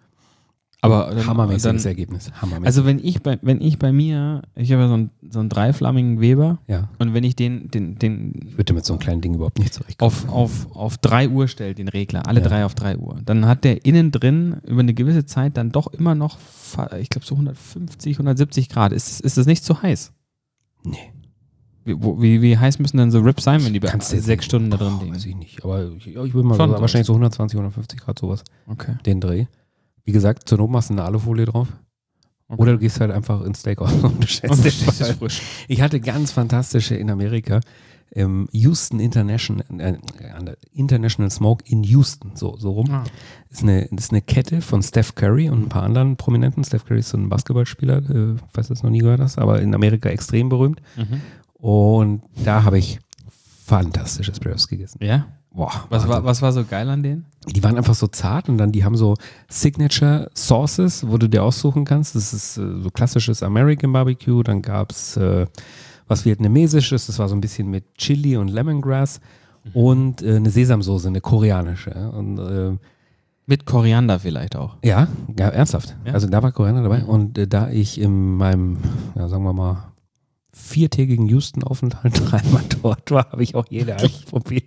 Aber dann, Hammermäßiges dann, Ergebnis. Hammermäßig. Also wenn ich bei, wenn ich bei mir, ich habe ja so einen, so einen dreiflammigen Weber ja. und wenn ich den, den, den Ich würde mit so einem kleinen Ding überhaupt nicht zurechtkommen. auf, auf, auf drei Uhr stelle, den Regler, alle Ja. drei auf drei Uhr, dann hat der innen drin über eine gewisse Zeit dann doch immer noch, fa- ich glaube so hundertfünfzig, hundertsiebzig Grad. Ist, ist das nicht zu heiß? Nee. Wie, wo, wie, wie heiß müssen denn so Ribs sein, wenn die bei Kannst du jetzt sechs nicht- Stunden da drin Boah, liegen? Weiß ich nicht. Aber ich, ja, ich würde mal Schon sagen, so. wahrscheinlich so hundertzwanzig, hundertfünfzig Grad sowas. Okay. Den Dreh. Wie gesagt, zur Not machst du eine Alufolie drauf. Okay. Oder du gehst halt einfach ins Steakhouse und bestellst Und den bestellst es Fall. frisch. Ich hatte ganz fantastische in Amerika. Ähm, Houston International, äh, International Smoke in Houston, so, so rum. Ah. Ist eine, das ist eine Kette von Steph Curry und ein paar anderen Prominenten. Steph Curry ist so ein Basketballspieler, äh, falls du das noch nie gehört hast, aber in Amerika extrem berühmt. Mhm. Und da habe ich fantastische Sparrows gegessen. Ja? Boah, Was war, Wahnsinn. was war so geil an denen? Die waren einfach so zart und dann die haben so Signature Sauces, wo du dir aussuchen kannst. Das ist äh, so klassisches American Barbecue. Dann gab es äh, was vietnamesisches, das war so ein bisschen mit Chili und Lemongrass mhm. und äh, eine Sesamsoße, eine koreanische. Ja. Und äh, Mit Koriander vielleicht auch. ja, ja, ernsthaft. Ja? Also da war Koriander dabei. Mhm. Und äh, da ich in meinem, ja, sagen wir mal, viertägigen Houston-Aufenthalt dreimal dort war, habe ich auch jede probiert.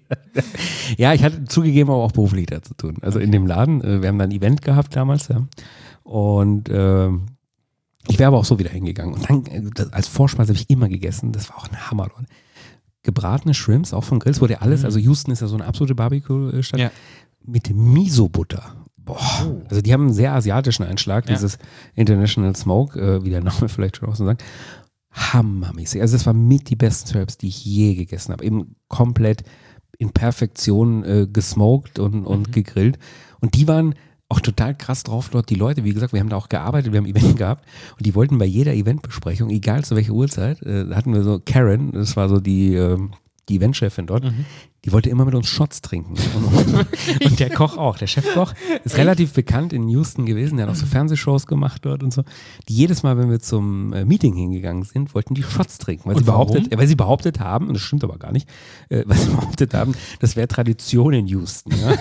Ja, ich hatte zugegeben aber auch beruflich da zu tun. Also in dem Laden, äh, wir haben da ein Event gehabt damals, ja. Und äh, ich wäre aber auch so wieder hingegangen. Und dann, äh, das, als Vorspeise habe ich immer gegessen. Das war auch ein Hammer, Leute. Gebratene Shrimps, auch von Grills, wurde ja alles, Mhm. also Houston ist ja so eine absolute Barbecue-Stadt, Ja. mit Miso-Butter. Boah, Oh. also die haben einen sehr asiatischen Einschlag, Ja. dieses International Smoke, äh, wie der Name vielleicht schon auch so sagt. Hammermäßig. Also das war mit die besten Syrups, die ich je gegessen habe. Eben komplett in Perfektion äh, gesmoked und, und Mhm. gegrillt. Und die waren auch total krass drauf dort. Die Leute, wie gesagt, wir haben da auch gearbeitet, wir haben ein Event gehabt und die wollten bei jeder Eventbesprechung, egal zu welcher Uhrzeit, äh, da hatten wir so Karen, das war so die, ähm, die Eventchefin dort, Mhm. die wollte immer mit uns Shots trinken. Und, und der Koch auch, der Chefkoch, ist relativ bekannt in Houston gewesen, der hat auch so Fernsehshows gemacht dort und so. Die jedes Mal, wenn wir zum äh, Meeting hingegangen sind, wollten die Shots trinken, weil, Und sie behauptet, warum? ja, weil sie behauptet haben, und das stimmt aber gar nicht, äh, weil sie behauptet haben, das wäre Tradition in Houston. Ja?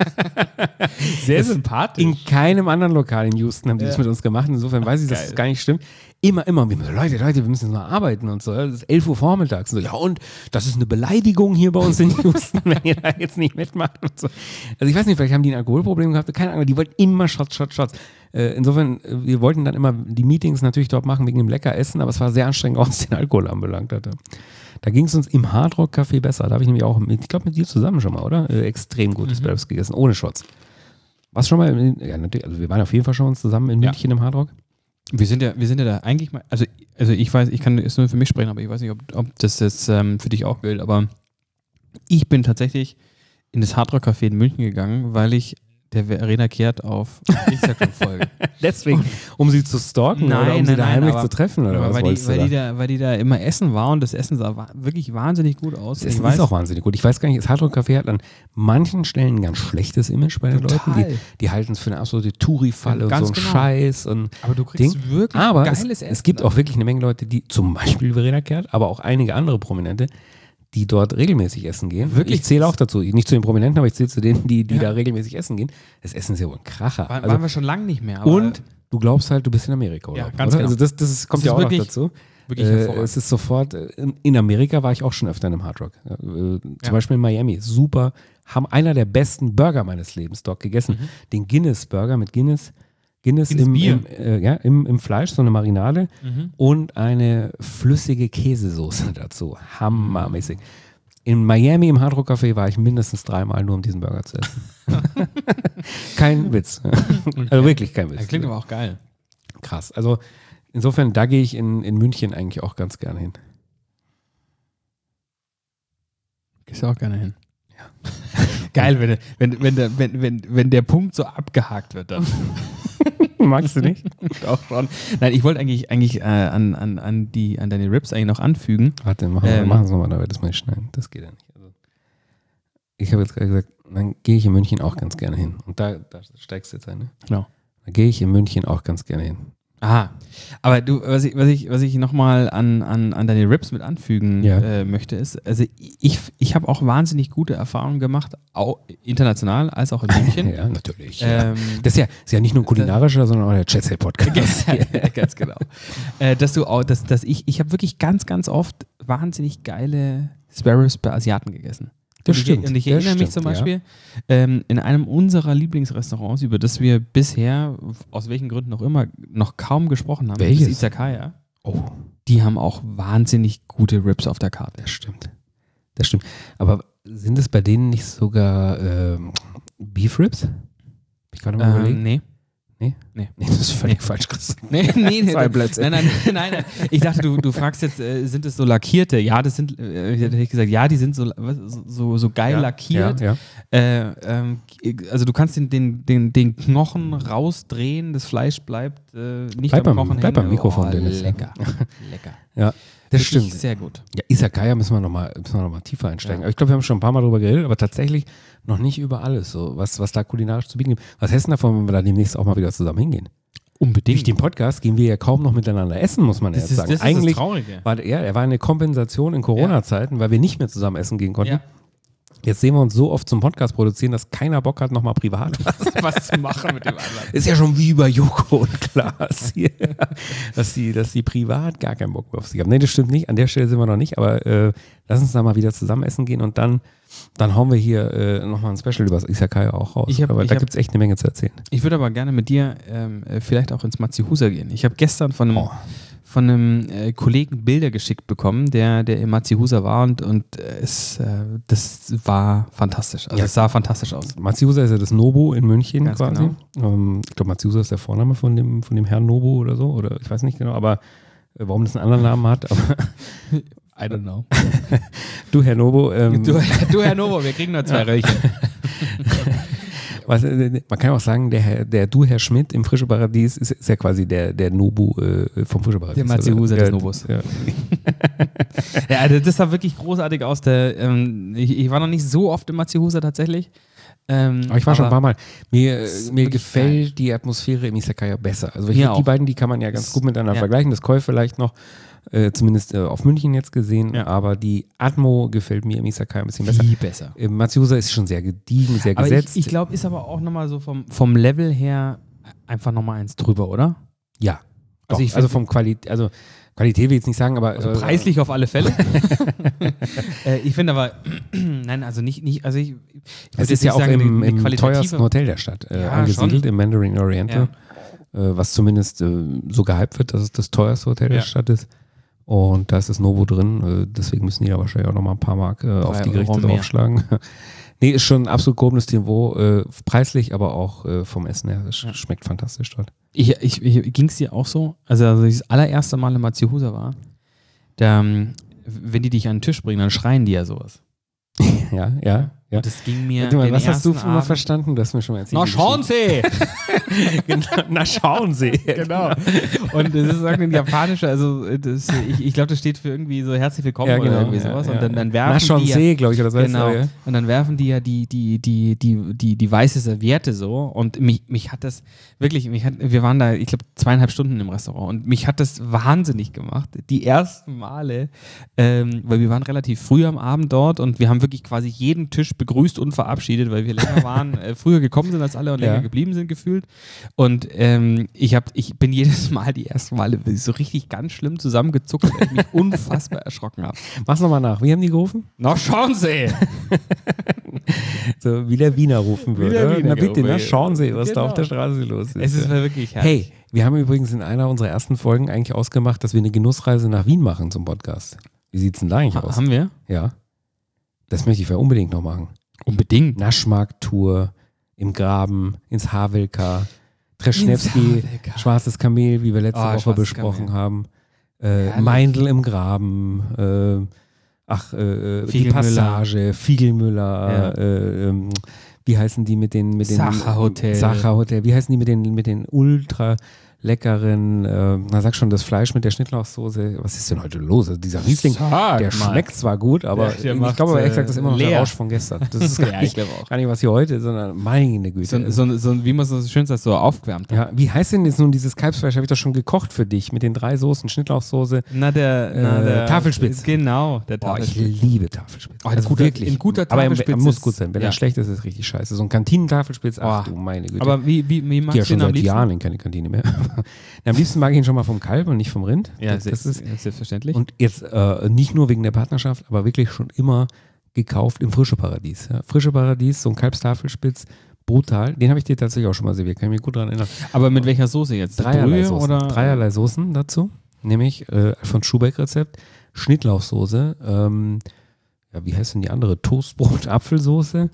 Sehr Es- sympathisch. In keinem anderen Lokal in Houston haben die das Ja. mit uns gemacht. Insofern weiß ich, dass Geil. das gar nicht stimmt. Immer, immer. Und wir so, Leute, Leute, wir müssen jetzt mal arbeiten und so. Es ist elf Uhr vormittags. Und so, ja, und das ist eine Beleidigung hier bei uns in Houston, wenn ihr da jetzt nicht mitmacht und so. Also ich weiß nicht, vielleicht haben die ein Alkoholproblem gehabt. Keine Ahnung, die wollten immer Shots, Shots, Shots. Äh, insofern, äh, wir wollten dann immer die Meetings natürlich dort machen wegen dem lecker Essen, aber es war sehr anstrengend, auch was den Alkohol anbelangt hatte. Da ging es uns im Hard Rock Café besser. Da habe ich nämlich auch, mit, ich glaube mit dir zusammen schon mal, oder? Äh, extrem gutes Mhm. Sparrows gegessen, ohne Shots. Warst du schon mal, in, ja natürlich, also wir waren auf jeden Fall schon uns zusammen in Ja. München im Hard Rock. Wir sind ja, wir sind ja da eigentlich mal, also, also ich weiß, ich kann jetzt nur für mich sprechen, aber ich weiß nicht, ob, ob das jetzt ähm, für dich auch gilt, aber ich bin tatsächlich in das Hard Rock Café in München gegangen, weil ich der Verena Kehrt auf Instagram folge. Deswegen, um sie zu stalken Nein, oder um nein, sie da nein, heimlich aber- zu treffen oder Aber was weil, die, wolltest weil, du die da? da, weil die da immer essen war und das Essen sah wa- wirklich wahnsinnig gut aus. Das Ich Essen weiß, ist auch wahnsinnig gut. Ich weiß gar nicht, das Hard Rock Café hat an manchen Stellen ein ganz schlechtes Image bei den Total. Leuten. Die, die halten es für eine absolute Touri-Falle und Ganz so einen genau. Scheiß. Und aber du kriegst Ding. wirklich aber geiles es, Essen. es gibt auch wirklich eine Menge Leute, die zum Beispiel Verena Kehrt, aber auch einige andere Prominente, die dort regelmäßig essen gehen. Wirklich? Ich zähle auch dazu. Nicht zu den Prominenten, aber ich zähle zu denen, die, die Ja. da regelmäßig essen gehen. Das Essen ist ja wohl ein Kracher. War, Also, waren wir schon lange nicht mehr. Aber und du glaubst halt, du bist in Amerika, oder? Ja, ganz oder? genau. Also das, das ist, kommt Das ja ist auch noch wirklich- dazu. wirklich Äh, hervorragend. es ist sofort, äh, in- in Amerika war ich auch schon öfter in einem Hard Rock. Ja, äh, zum Ja. Beispiel in Miami. Super. Haben einer der besten Burger meines Lebens dort gegessen. Mhm. Den Guinness Burger mit Guinness. Guinness, Guinness im, Bier. im, äh, ja, im, im Fleisch, so eine Marinade Mhm. und eine flüssige Käsesoße dazu. Hammermäßig. In Miami im Hard Rock Café war ich mindestens dreimal nur, um diesen Burger zu essen. Kein Witz. Also wirklich kein Witz. Das klingt aber auch geil. Krass. Also insofern, da gehe ich in, in München eigentlich auch ganz gerne hin. Gehst du auch gerne hin. Ja. Geil, wenn, wenn, wenn, der, wenn, wenn, wenn der Punkt so abgehakt wird dann. Magst du nicht? Auch schon. Nein, ich wollte eigentlich, eigentlich äh, an, an, an, die, an deine Rips eigentlich noch anfügen. Warte, machen wir Ähm. machen es nochmal, da wird das mal nicht schneiden. Das geht ja nicht. Also, ich habe jetzt gerade gesagt, dann gehe ich in München auch ganz gerne hin. Und da, da steigst du jetzt ein, ne? Genau. Da gehe ich in München auch ganz gerne hin. Aha. Aber du, was ich, was ich, was ich nochmal an, an, an deine Rips mit anfügen Ja. äh, möchte, ist, also ich, ich habe auch wahnsinnig gute Erfahrungen gemacht, auch international als auch in München. Ja, natürlich. Ja. Ähm, Das ist ja, ist ja nicht nur ein kulinarischer, sondern auch der Jet-Set-Podcast. ganz genau. Äh, dass du auch, dass, dass ich, ich habe wirklich ganz, ganz oft wahnsinnig geile Sparrows bei Asiaten gegessen. Das und stimmt. Ich, und ich das erinnere mich stimmt, zum Beispiel ähm, in einem unserer Lieblingsrestaurants, über das wir bisher, aus welchen Gründen auch immer, noch kaum gesprochen haben. Welches? Das Izakaya. Oh, Die haben auch wahnsinnig gute Rips auf der Karte. das stimmt. Das stimmt. Aber sind es bei denen nicht sogar ähm, Beef Ribs? Hab ich gerade mal Ähm, überlegt. nee. Nee? Nee. Nee, das ist völlig falsch, Chris. Nee, nee, nee. Zwei Plätze. Nein, nein, nein, nein. Ich dachte, du, du fragst jetzt, äh, sind es so lackierte? Ja, das sind, äh, ich hätte gesagt, ja, die sind so, was, so, so geil Ja, lackiert. Ja, ja. Äh, ähm, also du kannst den, den, den, den Knochen rausdrehen, das Fleisch bleibt äh, nicht Bleib am beim- Knochen bleib hängen. beim Mikrofon, oh, Dennis. lecker, lecker. Ja, das Wirklich stimmt. Sehr gut. Ja, Izakaya müssen wir nochmal noch mal tiefer einsteigen. Ja. Aber ich glaube, wir haben schon ein paar Mal drüber geredet, aber tatsächlich noch nicht über alles, so, was, was da kulinarisch zu bieten gibt. Was hältst du davon, wenn wir da demnächst auch mal wieder zusammen hingehen? Unbedingt. Durch den Podcast gehen wir ja kaum noch miteinander essen, muss man Das jetzt ist, sagen. das ist Eigentlich das Traurige. war, ja, er war eine Kompensation in Corona-Zeiten, weil wir nicht mehr zusammen essen gehen konnten. Ja. Jetzt sehen wir uns so oft zum Podcast produzieren, dass keiner Bock hat, nochmal privat. Was zu machen mit dem anderen. Ist ja schon wie bei Joko und Klaas hier, dass die, dass die privat gar keinen Bock auf sich haben. Nee, das stimmt nicht. An der Stelle sind wir noch nicht, aber äh, lass uns da mal wieder zusammen essen gehen und dann, dann hauen wir hier äh, nochmal ein Special über das Izakaya auch raus. Ich hab- aber ich da hab- gibt es echt eine Menge zu erzählen. Ich würde aber gerne mit dir ähm, äh, vielleicht auch ins Matzihusa gehen. Ich habe gestern von einem, Oh. von einem äh, Kollegen Bilder geschickt bekommen, der, der im Matzihusa war und, und äh, es, äh, das war fantastisch. Also Ja. es sah fantastisch aus. Matzihusa ist ja das Nobu in München Ganz quasi. Ähm, ich glaube, Matzihusa ist der Vorname von dem, von dem Herrn Nobu oder so. Oder ich weiß nicht genau, aber äh, warum das einen anderen Namen hat. Aber I don't know. du, Herr Nobu, ähm, Du, du Herr Novo, wir kriegen nur zwei Röllchen. was, äh, man kann auch sagen, der, Herr- der Du, Herr Schmidt im Frische Paradies ist, ist ja quasi der, der Nobu äh, vom Frische Paradies. Der Matzihusa oder? des Ja, Nobus. Ja. Ja, also das sah wirklich großartig aus. Der, ähm, ich, ich war noch nicht so oft im Matzihusa tatsächlich. Ähm, Aber ich war schon ein paar Mal. Mir, ist äh, mir wirklich gefällt geil. die Atmosphäre im Izakaya besser. Also ich Mir find, die auch. beiden, die kann man ja ganz Das- gut miteinander ja. vergleichen. Das Koi vielleicht noch, äh, zumindest äh, auf München jetzt gesehen. Ja. Aber die Atmo gefällt mir im Izakaya ein bisschen besser. Viel besser. Äh, Matzihusa ist schon sehr gediegen, sehr Aber gesetzt. ich, ich glaube, ist aber auch nochmal so vom, vom Level her einfach nochmal eins drüber, oder? ja. Also Also, ich also find- vom Qualität, also Qualität will ich jetzt nicht sagen, aber Also äh, preislich auf alle Fälle. äh, ich finde aber, nein, also nicht, nicht also ich, ich würd es jetzt ist ja nicht auch sagen, im, eine im qualitative- teuersten Hotel der Stadt äh, Ja, angesiedelt, schon. im Mandarin Oriental, äh, was zumindest äh, so gehypt wird, dass es das teuerste Hotel der Ja. Stadt ist. Und da ist das Novo drin, äh, deswegen müssen die da wahrscheinlich auch nochmal ein paar Mark äh, auf die Euro Gerichte mehr. draufschlagen. Nee, ist schon ein absolut gehobenes Niveau, äh, preislich, aber auch äh, vom Essen her. Es sch- Ja. schmeckt fantastisch dort. Ich, ich, ich, ging es dir auch so? Also, als ich das allererste Mal in Matzihusa war, da, ähm, wenn die dich an den Tisch bringen, dann schreien die ja sowas. Ja, ja, ja. Und das ging mir. Warte mal, den was hast du ersten immer Abend- verstanden? Du hast mir schon mal erzählt. Na, die schauen Sie! genau. Na, schauen Sie. Genau. Und das ist ein japanischer, also das, ich, ich glaube, das steht für irgendwie so herzlich willkommen Ja, genau. oder irgendwie Ja, sowas. ja. Und dann, dann werfen Na, schon die ja, See, glaube ich, oder so. heißt genau. das, ja. Und dann werfen die ja die, die, die, die, die, die, die weiße Serviette so. Und mich, mich hat das wirklich, mich hat, wir waren da, ich glaube, zweieinhalb Stunden im Restaurant und mich hat das wahnsinnig gemacht. Die ersten Male, ähm, weil wir waren relativ früh am Abend dort und wir haben wirklich quasi jeden Tisch begrüßt und verabschiedet, weil wir länger waren, äh, früher gekommen sind als alle und länger Ja. geblieben sind gefühlt. Und ähm, ich, hab, ich bin jedes Mal, die ersten Male, so richtig ganz schlimm zusammengezuckt, weil ich mich unfassbar erschrocken habe. Mach's nochmal nach. Wie haben die gerufen? Na, schauen Sie! So wie der Wiener rufen würde. der Wiener Na bitte, gerufen. na schauen Sie, was Genau. da auf der Straße los ist. Es ist wirklich herrlich. Hey, wir haben übrigens in einer unserer ersten Folgen eigentlich ausgemacht, dass wir eine Genussreise nach Wien machen zum Podcast. Wie sieht's denn da eigentlich aus? Haben wir? Ja. Das möchte ich ja unbedingt noch machen. Unbedingt. Naschmarkt-Tour im Graben, ins Havelka, Treschnewski, Havelka. Schwarzes Kamel, wie wir letzte Oh, Woche Schwarzes besprochen Kamel. haben. Äh, Herrlich. Meindl im Graben, äh, ach, äh, die Fiegelmüller. Passage, Fiegelmüller, Ja. äh, ähm, wie heißen die mit den, mit den Sacherhotel. Sacherhotel, wie heißen die mit den, mit den ultra leckeren, äh, na sag schon, das Fleisch mit der Schnittlauchsoße. Was ist denn heute los? Also dieser Riesling, Sag der mal. schmeckt zwar gut, aber Der- der ich macht, glaube aber ehrlich äh, gesagt, das ist immer noch der leer. Rausch von gestern. Das ist gar, Ja, ich nicht, glaube auch. gar nicht was hier heute, sondern meine Güte. So, so, so, wie man so schön sagt, so aufgewärmt hat. ja, wie heißt denn jetzt nun dieses Kalbsfleisch? Habe ich doch schon gekocht für dich mit den drei Soßen, Schnittlauchsoße. Na, der, na, Äh, der Tafelspitz. Genau, der Boah, ich Tafelspitz. liebe Tafelspitz. Oh, in guter- in guter Aber er Tafelspitz muss ist- gut sein. Wenn ja. er schlecht ist, ist es richtig scheiße. So ein Kantinentafelspitz, ach Oh. du meine Güte. Aber wie, wie, wie ich magst gehe ja du schon ihn am seit liebsten? Jahren in keine Kantine mehr. Am liebsten mag ich ihn schon mal vom Kalb und nicht vom Rind. Ja, das, das ist, selbstverständlich. und jetzt äh, nicht nur wegen der Partnerschaft, aber wirklich schon immer gekauft im Frische Paradies. Ja. Frische Paradies, so ein Kalbstafelspitz, brutal. Den habe ich dir tatsächlich auch schon mal serviert, kann ich mich gut daran erinnern. Aber mit welcher Soße jetzt? Dreierlei Brühe Soßen, oder? Dreierlei Soßen dazu, nämlich äh, von Schubeck-Rezept, Schnittlauchsoße, ähm, ja, wie heißt denn die andere? Toastbrot, Apfelsoße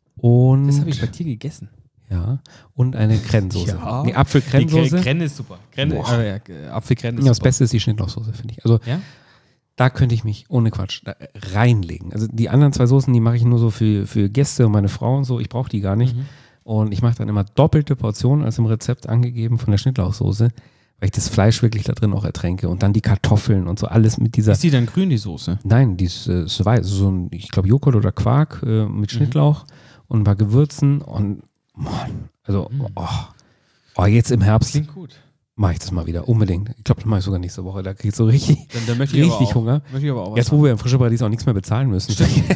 und Das habe ich bei dir gegessen. ja, und eine Krensoße. Ja. Nee, Apfelkrensoße. Krenne ist super. Krenne, Boah. äh, ja, Apfelkrenne ist Ja, das super. Beste ist die Schnittlauchsoße, finde ich. Also Ja? da könnte ich mich ohne Quatsch da reinlegen. Also die anderen zwei Soßen, die mache ich nur so für, für Gäste und meine Frau und so. Ich brauche die gar nicht. Mhm. Und ich mache dann immer doppelte Portionen als im Rezept angegeben von der Schnittlauchsoße, weil ich das Fleisch wirklich da drin auch ertränke. Und dann die Kartoffeln und so alles mit dieser. Ist die dann grün, die Soße? Nein, die ist, äh, ist weiß. So ein, ich glaube, Joghurt oder Quark äh, mit Schnittlauch und ein paar Gewürzen. Und Mann, also, oh, oh, jetzt im Herbst Klingt gut. mache ich das mal wieder. Unbedingt. Ich glaube, das mache ich sogar nächste Woche. Da kriege ich so richtig, Dann, dann möchte ich richtig aber auch, Hunger. Möchte ich aber auch was Jetzt, wo wir im Frische Paradies auch nichts mehr bezahlen müssen.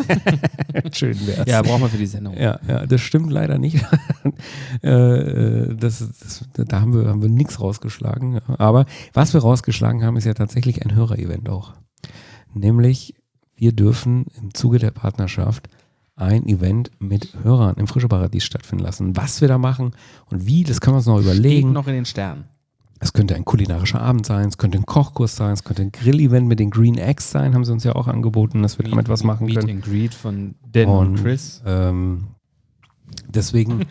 Schön wär's. Ja, brauchen wir für die Sendung. Ja, ja, das stimmt leider nicht. äh, das, das, da haben wir, haben wir nichts rausgeschlagen. Ja. Aber was wir rausgeschlagen haben, ist ja tatsächlich ein Hörerevent auch. Nämlich, wir dürfen im Zuge der Partnerschaft ein Event mit Hörern im Frische Paradies stattfinden lassen. Was wir da machen und wie, das können wir uns noch Steht überlegen. noch in den Sternen. Es könnte ein kulinarischer Abend sein, es könnte ein Kochkurs sein, es könnte ein Grill-Event mit den Green Eggs sein, haben sie uns ja auch angeboten, dass wir damit was machen Meet können. and Greet von Dan und, Und, Chris. Ähm, deswegen,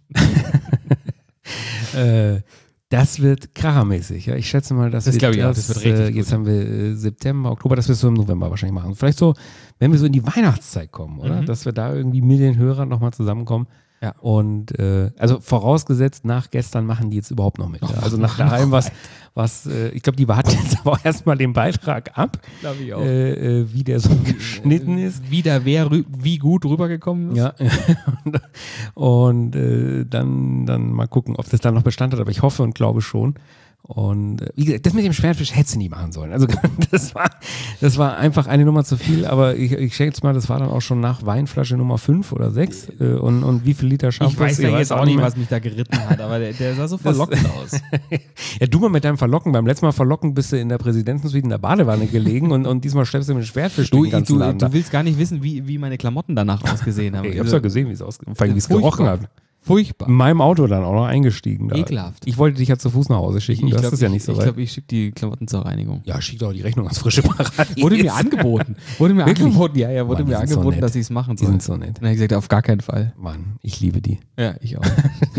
äh, das wird krachermäßig. Ja? Ich schätze mal, dass Das wir glaube ich auch, das wird richtig äh, gut. jetzt haben wir äh, September, Oktober, dass wir es so im November wahrscheinlich machen. Vielleicht so, wenn wir so in die Weihnachtszeit kommen, oder? Mhm. Dass wir da irgendwie mit den Hörern nochmal zusammenkommen. Ja. Und äh, also vorausgesetzt, nach gestern machen die jetzt überhaupt noch mit. Ja? Also nach daheim was, was äh, ich glaube, die warten jetzt aber auch erstmal den Beitrag ab, Glaube ich äh, äh, wie der so geschnitten ist. Wie da wer rü- wie gut rübergekommen ist. Ja, und äh, dann, dann mal gucken, ob das dann noch Bestand hat, aber ich hoffe und glaube schon. Und äh, wie gesagt, das mit dem Schwertfisch hätte sie nie machen sollen. Also das war, das war einfach eine Nummer zu viel, aber ich, ich schätze mal, das war dann auch schon nach Weinflasche Nummer fünf oder sechs. Äh, und, und wie viel Liter Shampoo? Ich weiß ja jetzt auch nicht, mehr. was mich da geritten hat, aber der, der sah so verlockend aus. Ja, du mal mit deinem Verlocken. Beim letzten Mal Verlocken bist du in der Präsidentensuite in der Badewanne gelegen und, und diesmal schleppst du mit dem Schwertfisch Du, den ganzen du, Laden da. du willst gar nicht wissen, wie, wie meine Klamotten danach ausgesehen haben. Ich hab's ja gesehen, wie es ausgesehen hat, wie es Furchtbar. gerochen hat. Furchtbar. In meinem Auto dann auch noch eingestiegen. Da. Ekelhaft. Ich wollte dich ja zu Fuß nach Hause schicken, du hast glaub, es ja ich- nicht so Ich weit. glaube, ich schicke die Klamotten zur Reinigung. Ja, schick doch die Rechnung ans Frische Paradies. Wurde mir angeboten. Wurde mir Wirklich? angeboten, ja, ja, wurde Mann, die mir sind so angeboten, nett. dass ich es machen Die soll. sind so nett. Dann habe ich gesagt, auf gar keinen Fall. Mann, ich liebe die. Ja, ich auch.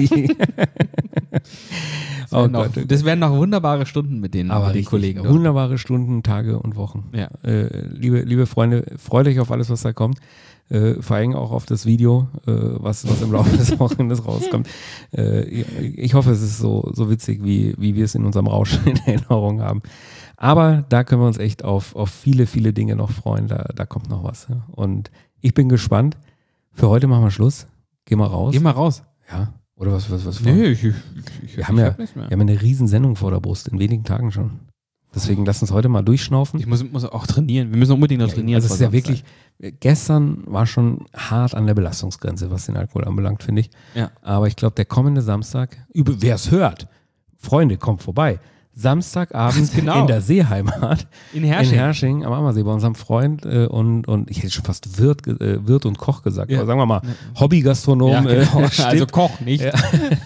Das Oh wären noch, Gott. das wären noch wunderbare Stunden mit den, Aber mit den richtig, Kollegen. dort. wunderbare Stunden, Tage und Wochen. Ja. Äh, liebe, liebe Freunde, freut euch auf alles, was da kommt. Äh, vor allem auch auf das Video, äh, was, was im Laufe des Wochenendes rauskommt. Äh, ich, ich hoffe, es ist so, so witzig, wie, wie wir es in unserem Rausch in Erinnerung haben. Aber da können wir uns echt auf, auf viele, viele Dinge noch freuen. Da, da kommt noch was. Ja. Und ich bin gespannt. Für heute machen wir Schluss. Geh mal raus. Geh mal raus. Ja. Oder was, was, was? Nee, ich, ich, ich, Wir haben ich ja- hab nichts mehr. Wir haben eine riesen Sendung vor der Brust, in wenigen Tagen schon. Deswegen lass uns heute mal durchschnaufen. Ich muss, muss auch trainieren. Wir müssen unbedingt noch trainieren. Also es ist ja wirklich, gestern war schon hart an der Belastungsgrenze, was den Alkohol anbelangt, finde ich. Ja. Aber ich glaube, der kommende Samstag, wer es hört, Freunde, kommt vorbei. Samstagabend genau. in der Seeheimat. In Hersching. In Hersching am Ammersee bei unserem Freund äh, und, und ich hätte schon fast Wirt, äh, Wirt und Koch gesagt, ja. aber sagen wir mal Hobbygastronom. Ja, genau. äh, also Koch nicht. Ja.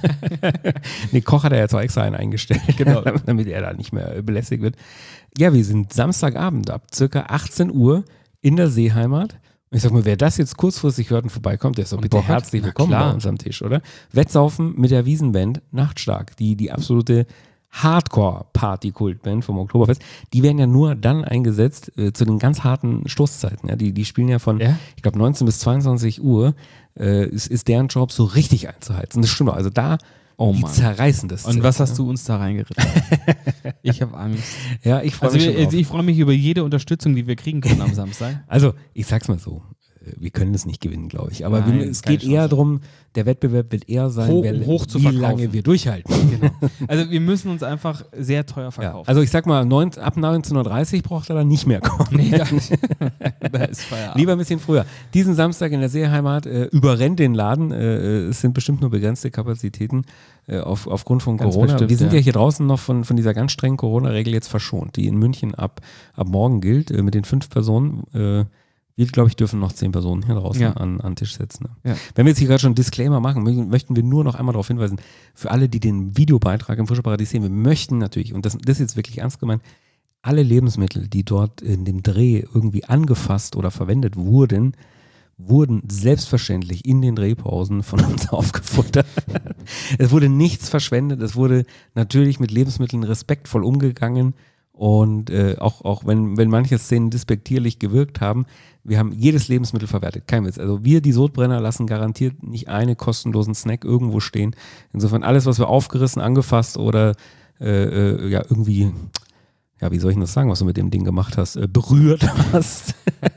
Nee, Koch hat er ja zwar extra einen eingestellt, genau. damit er da nicht mehr belästigt wird. Ja, wir sind Samstagabend ab circa achtzehn Uhr in der Seeheimat. Und ich sag mal, wer das jetzt kurzfristig hört und vorbeikommt, der ist doch bitte Bock hat? herzlich Na, willkommen klar. bei uns am Tisch, oder? Wettsaufen mit der Wiesenband Nachtstark, die, die absolute Hardcore-Party-Kultband vom Oktoberfest, die werden ja nur dann eingesetzt äh, zu den ganz harten Stoßzeiten. Ja? Die, die spielen ja von, Ja? ich glaube, neunzehn bis zweiundzwanzig Uhr äh, ist, ist deren Job so richtig einzuheizen. Das stimmt doch. Also da, Oh die Mann. zerreißen das. Und Zelt, was hast ja? du uns da reingeritten? Ich habe Angst. Ja, ich freue Also, mich wir, schon drauf. also ich freue mich über jede Unterstützung, die wir kriegen können am Samstag. Also, ich sag's mal so. Wir können es nicht gewinnen, glaube ich. Aber Nein, wir, es keine geht eher Chance. darum, der Wettbewerb wird eher sein, Hoch- wer, hoch zu wie verkaufen. lange wir durchhalten. Genau. Also wir müssen uns einfach sehr teuer Ja, verkaufen. also ich sag mal, neun, ab neunzehn Uhr dreißig braucht er dann nicht mehr kommen. Nee, da, da ist Feierabend. Lieber ein bisschen früher. Diesen Samstag in der Seeheimat äh, überrennt den Laden. Äh, es sind bestimmt nur begrenzte Kapazitäten äh, auf, aufgrund von Ganz Corona. bestimmt, Wir sind ja. ja. hier draußen noch von, von dieser ganz strengen Corona-Regel jetzt verschont, die in München ab, ab morgen gilt, äh, mit den fünf Personen. Äh, wir, glaube ich, dürfen noch zehn Personen hier draußen Ja. an, an den Tisch setzen. Ne? Ja. Wenn wir jetzt hier gerade schon einen Disclaimer machen, mö- möchten wir nur noch einmal darauf hinweisen, für alle, die den Videobeitrag im Frische Paradies sehen, wir möchten natürlich, und das, das ist jetzt wirklich ernst gemeint, alle Lebensmittel, die dort in dem Dreh irgendwie angefasst oder verwendet wurden, wurden selbstverständlich in den Drehpausen von uns aufgefuttert. Es wurde nichts verschwendet, es wurde natürlich mit Lebensmitteln respektvoll umgegangen und äh, auch, auch wenn, wenn manche Szenen despektierlich gewirkt haben, wir haben jedes Lebensmittel verwertet, kein Witz. Also wir, die Sodbrenner, lassen garantiert nicht einen kostenlosen Snack irgendwo stehen. Insofern alles, was wir aufgerissen, angefasst oder äh, äh, ja irgendwie, ja, wie soll ich denn das sagen, was du mit dem Ding gemacht hast, äh, berührt hast,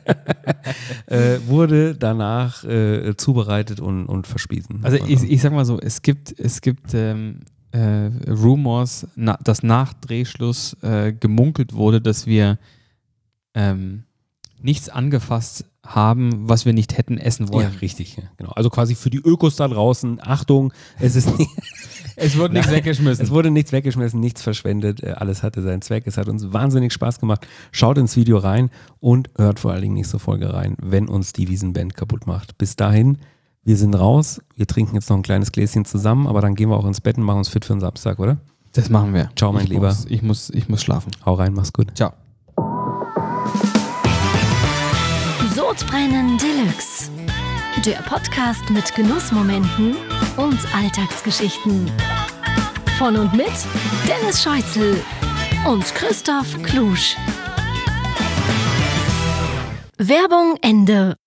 äh, wurde danach äh, zubereitet und, und verspiesen. Also und, ich, ich sag mal so, es gibt, es gibt ähm, äh, Rumors, na, dass nach Drehschluss äh, gemunkelt wurde, dass wir ähm, nichts angefasst haben, was wir nicht hätten essen ja, wollen. richtig, ja, genau. Also quasi für die Ökos da draußen, Achtung, es ist nicht, Es wurde nichts weggeschmissen. es wurde nichts weggeschmissen, nichts verschwendet, äh, alles hatte seinen Zweck, es hat uns wahnsinnig Spaß gemacht. Schaut ins Video rein und hört vor allen Dingen nächste Folge rein, wenn uns die Wiesenband kaputt macht. Bis dahin, wir sind raus, wir trinken jetzt noch ein kleines Gläschen zusammen, aber dann gehen wir auch ins Bett und machen uns fit für den Samstag, oder? Das machen wir. Ciao, mein ich Lieber. Muss, ich, muss, ich muss schlafen. Hau rein, mach's gut. Ciao. Sodbrennen Deluxe. Der Podcast mit Genussmomenten und Alltagsgeschichten. Von und mit Dennis Scheuzel und Christoph Klusch. Werbung Ende.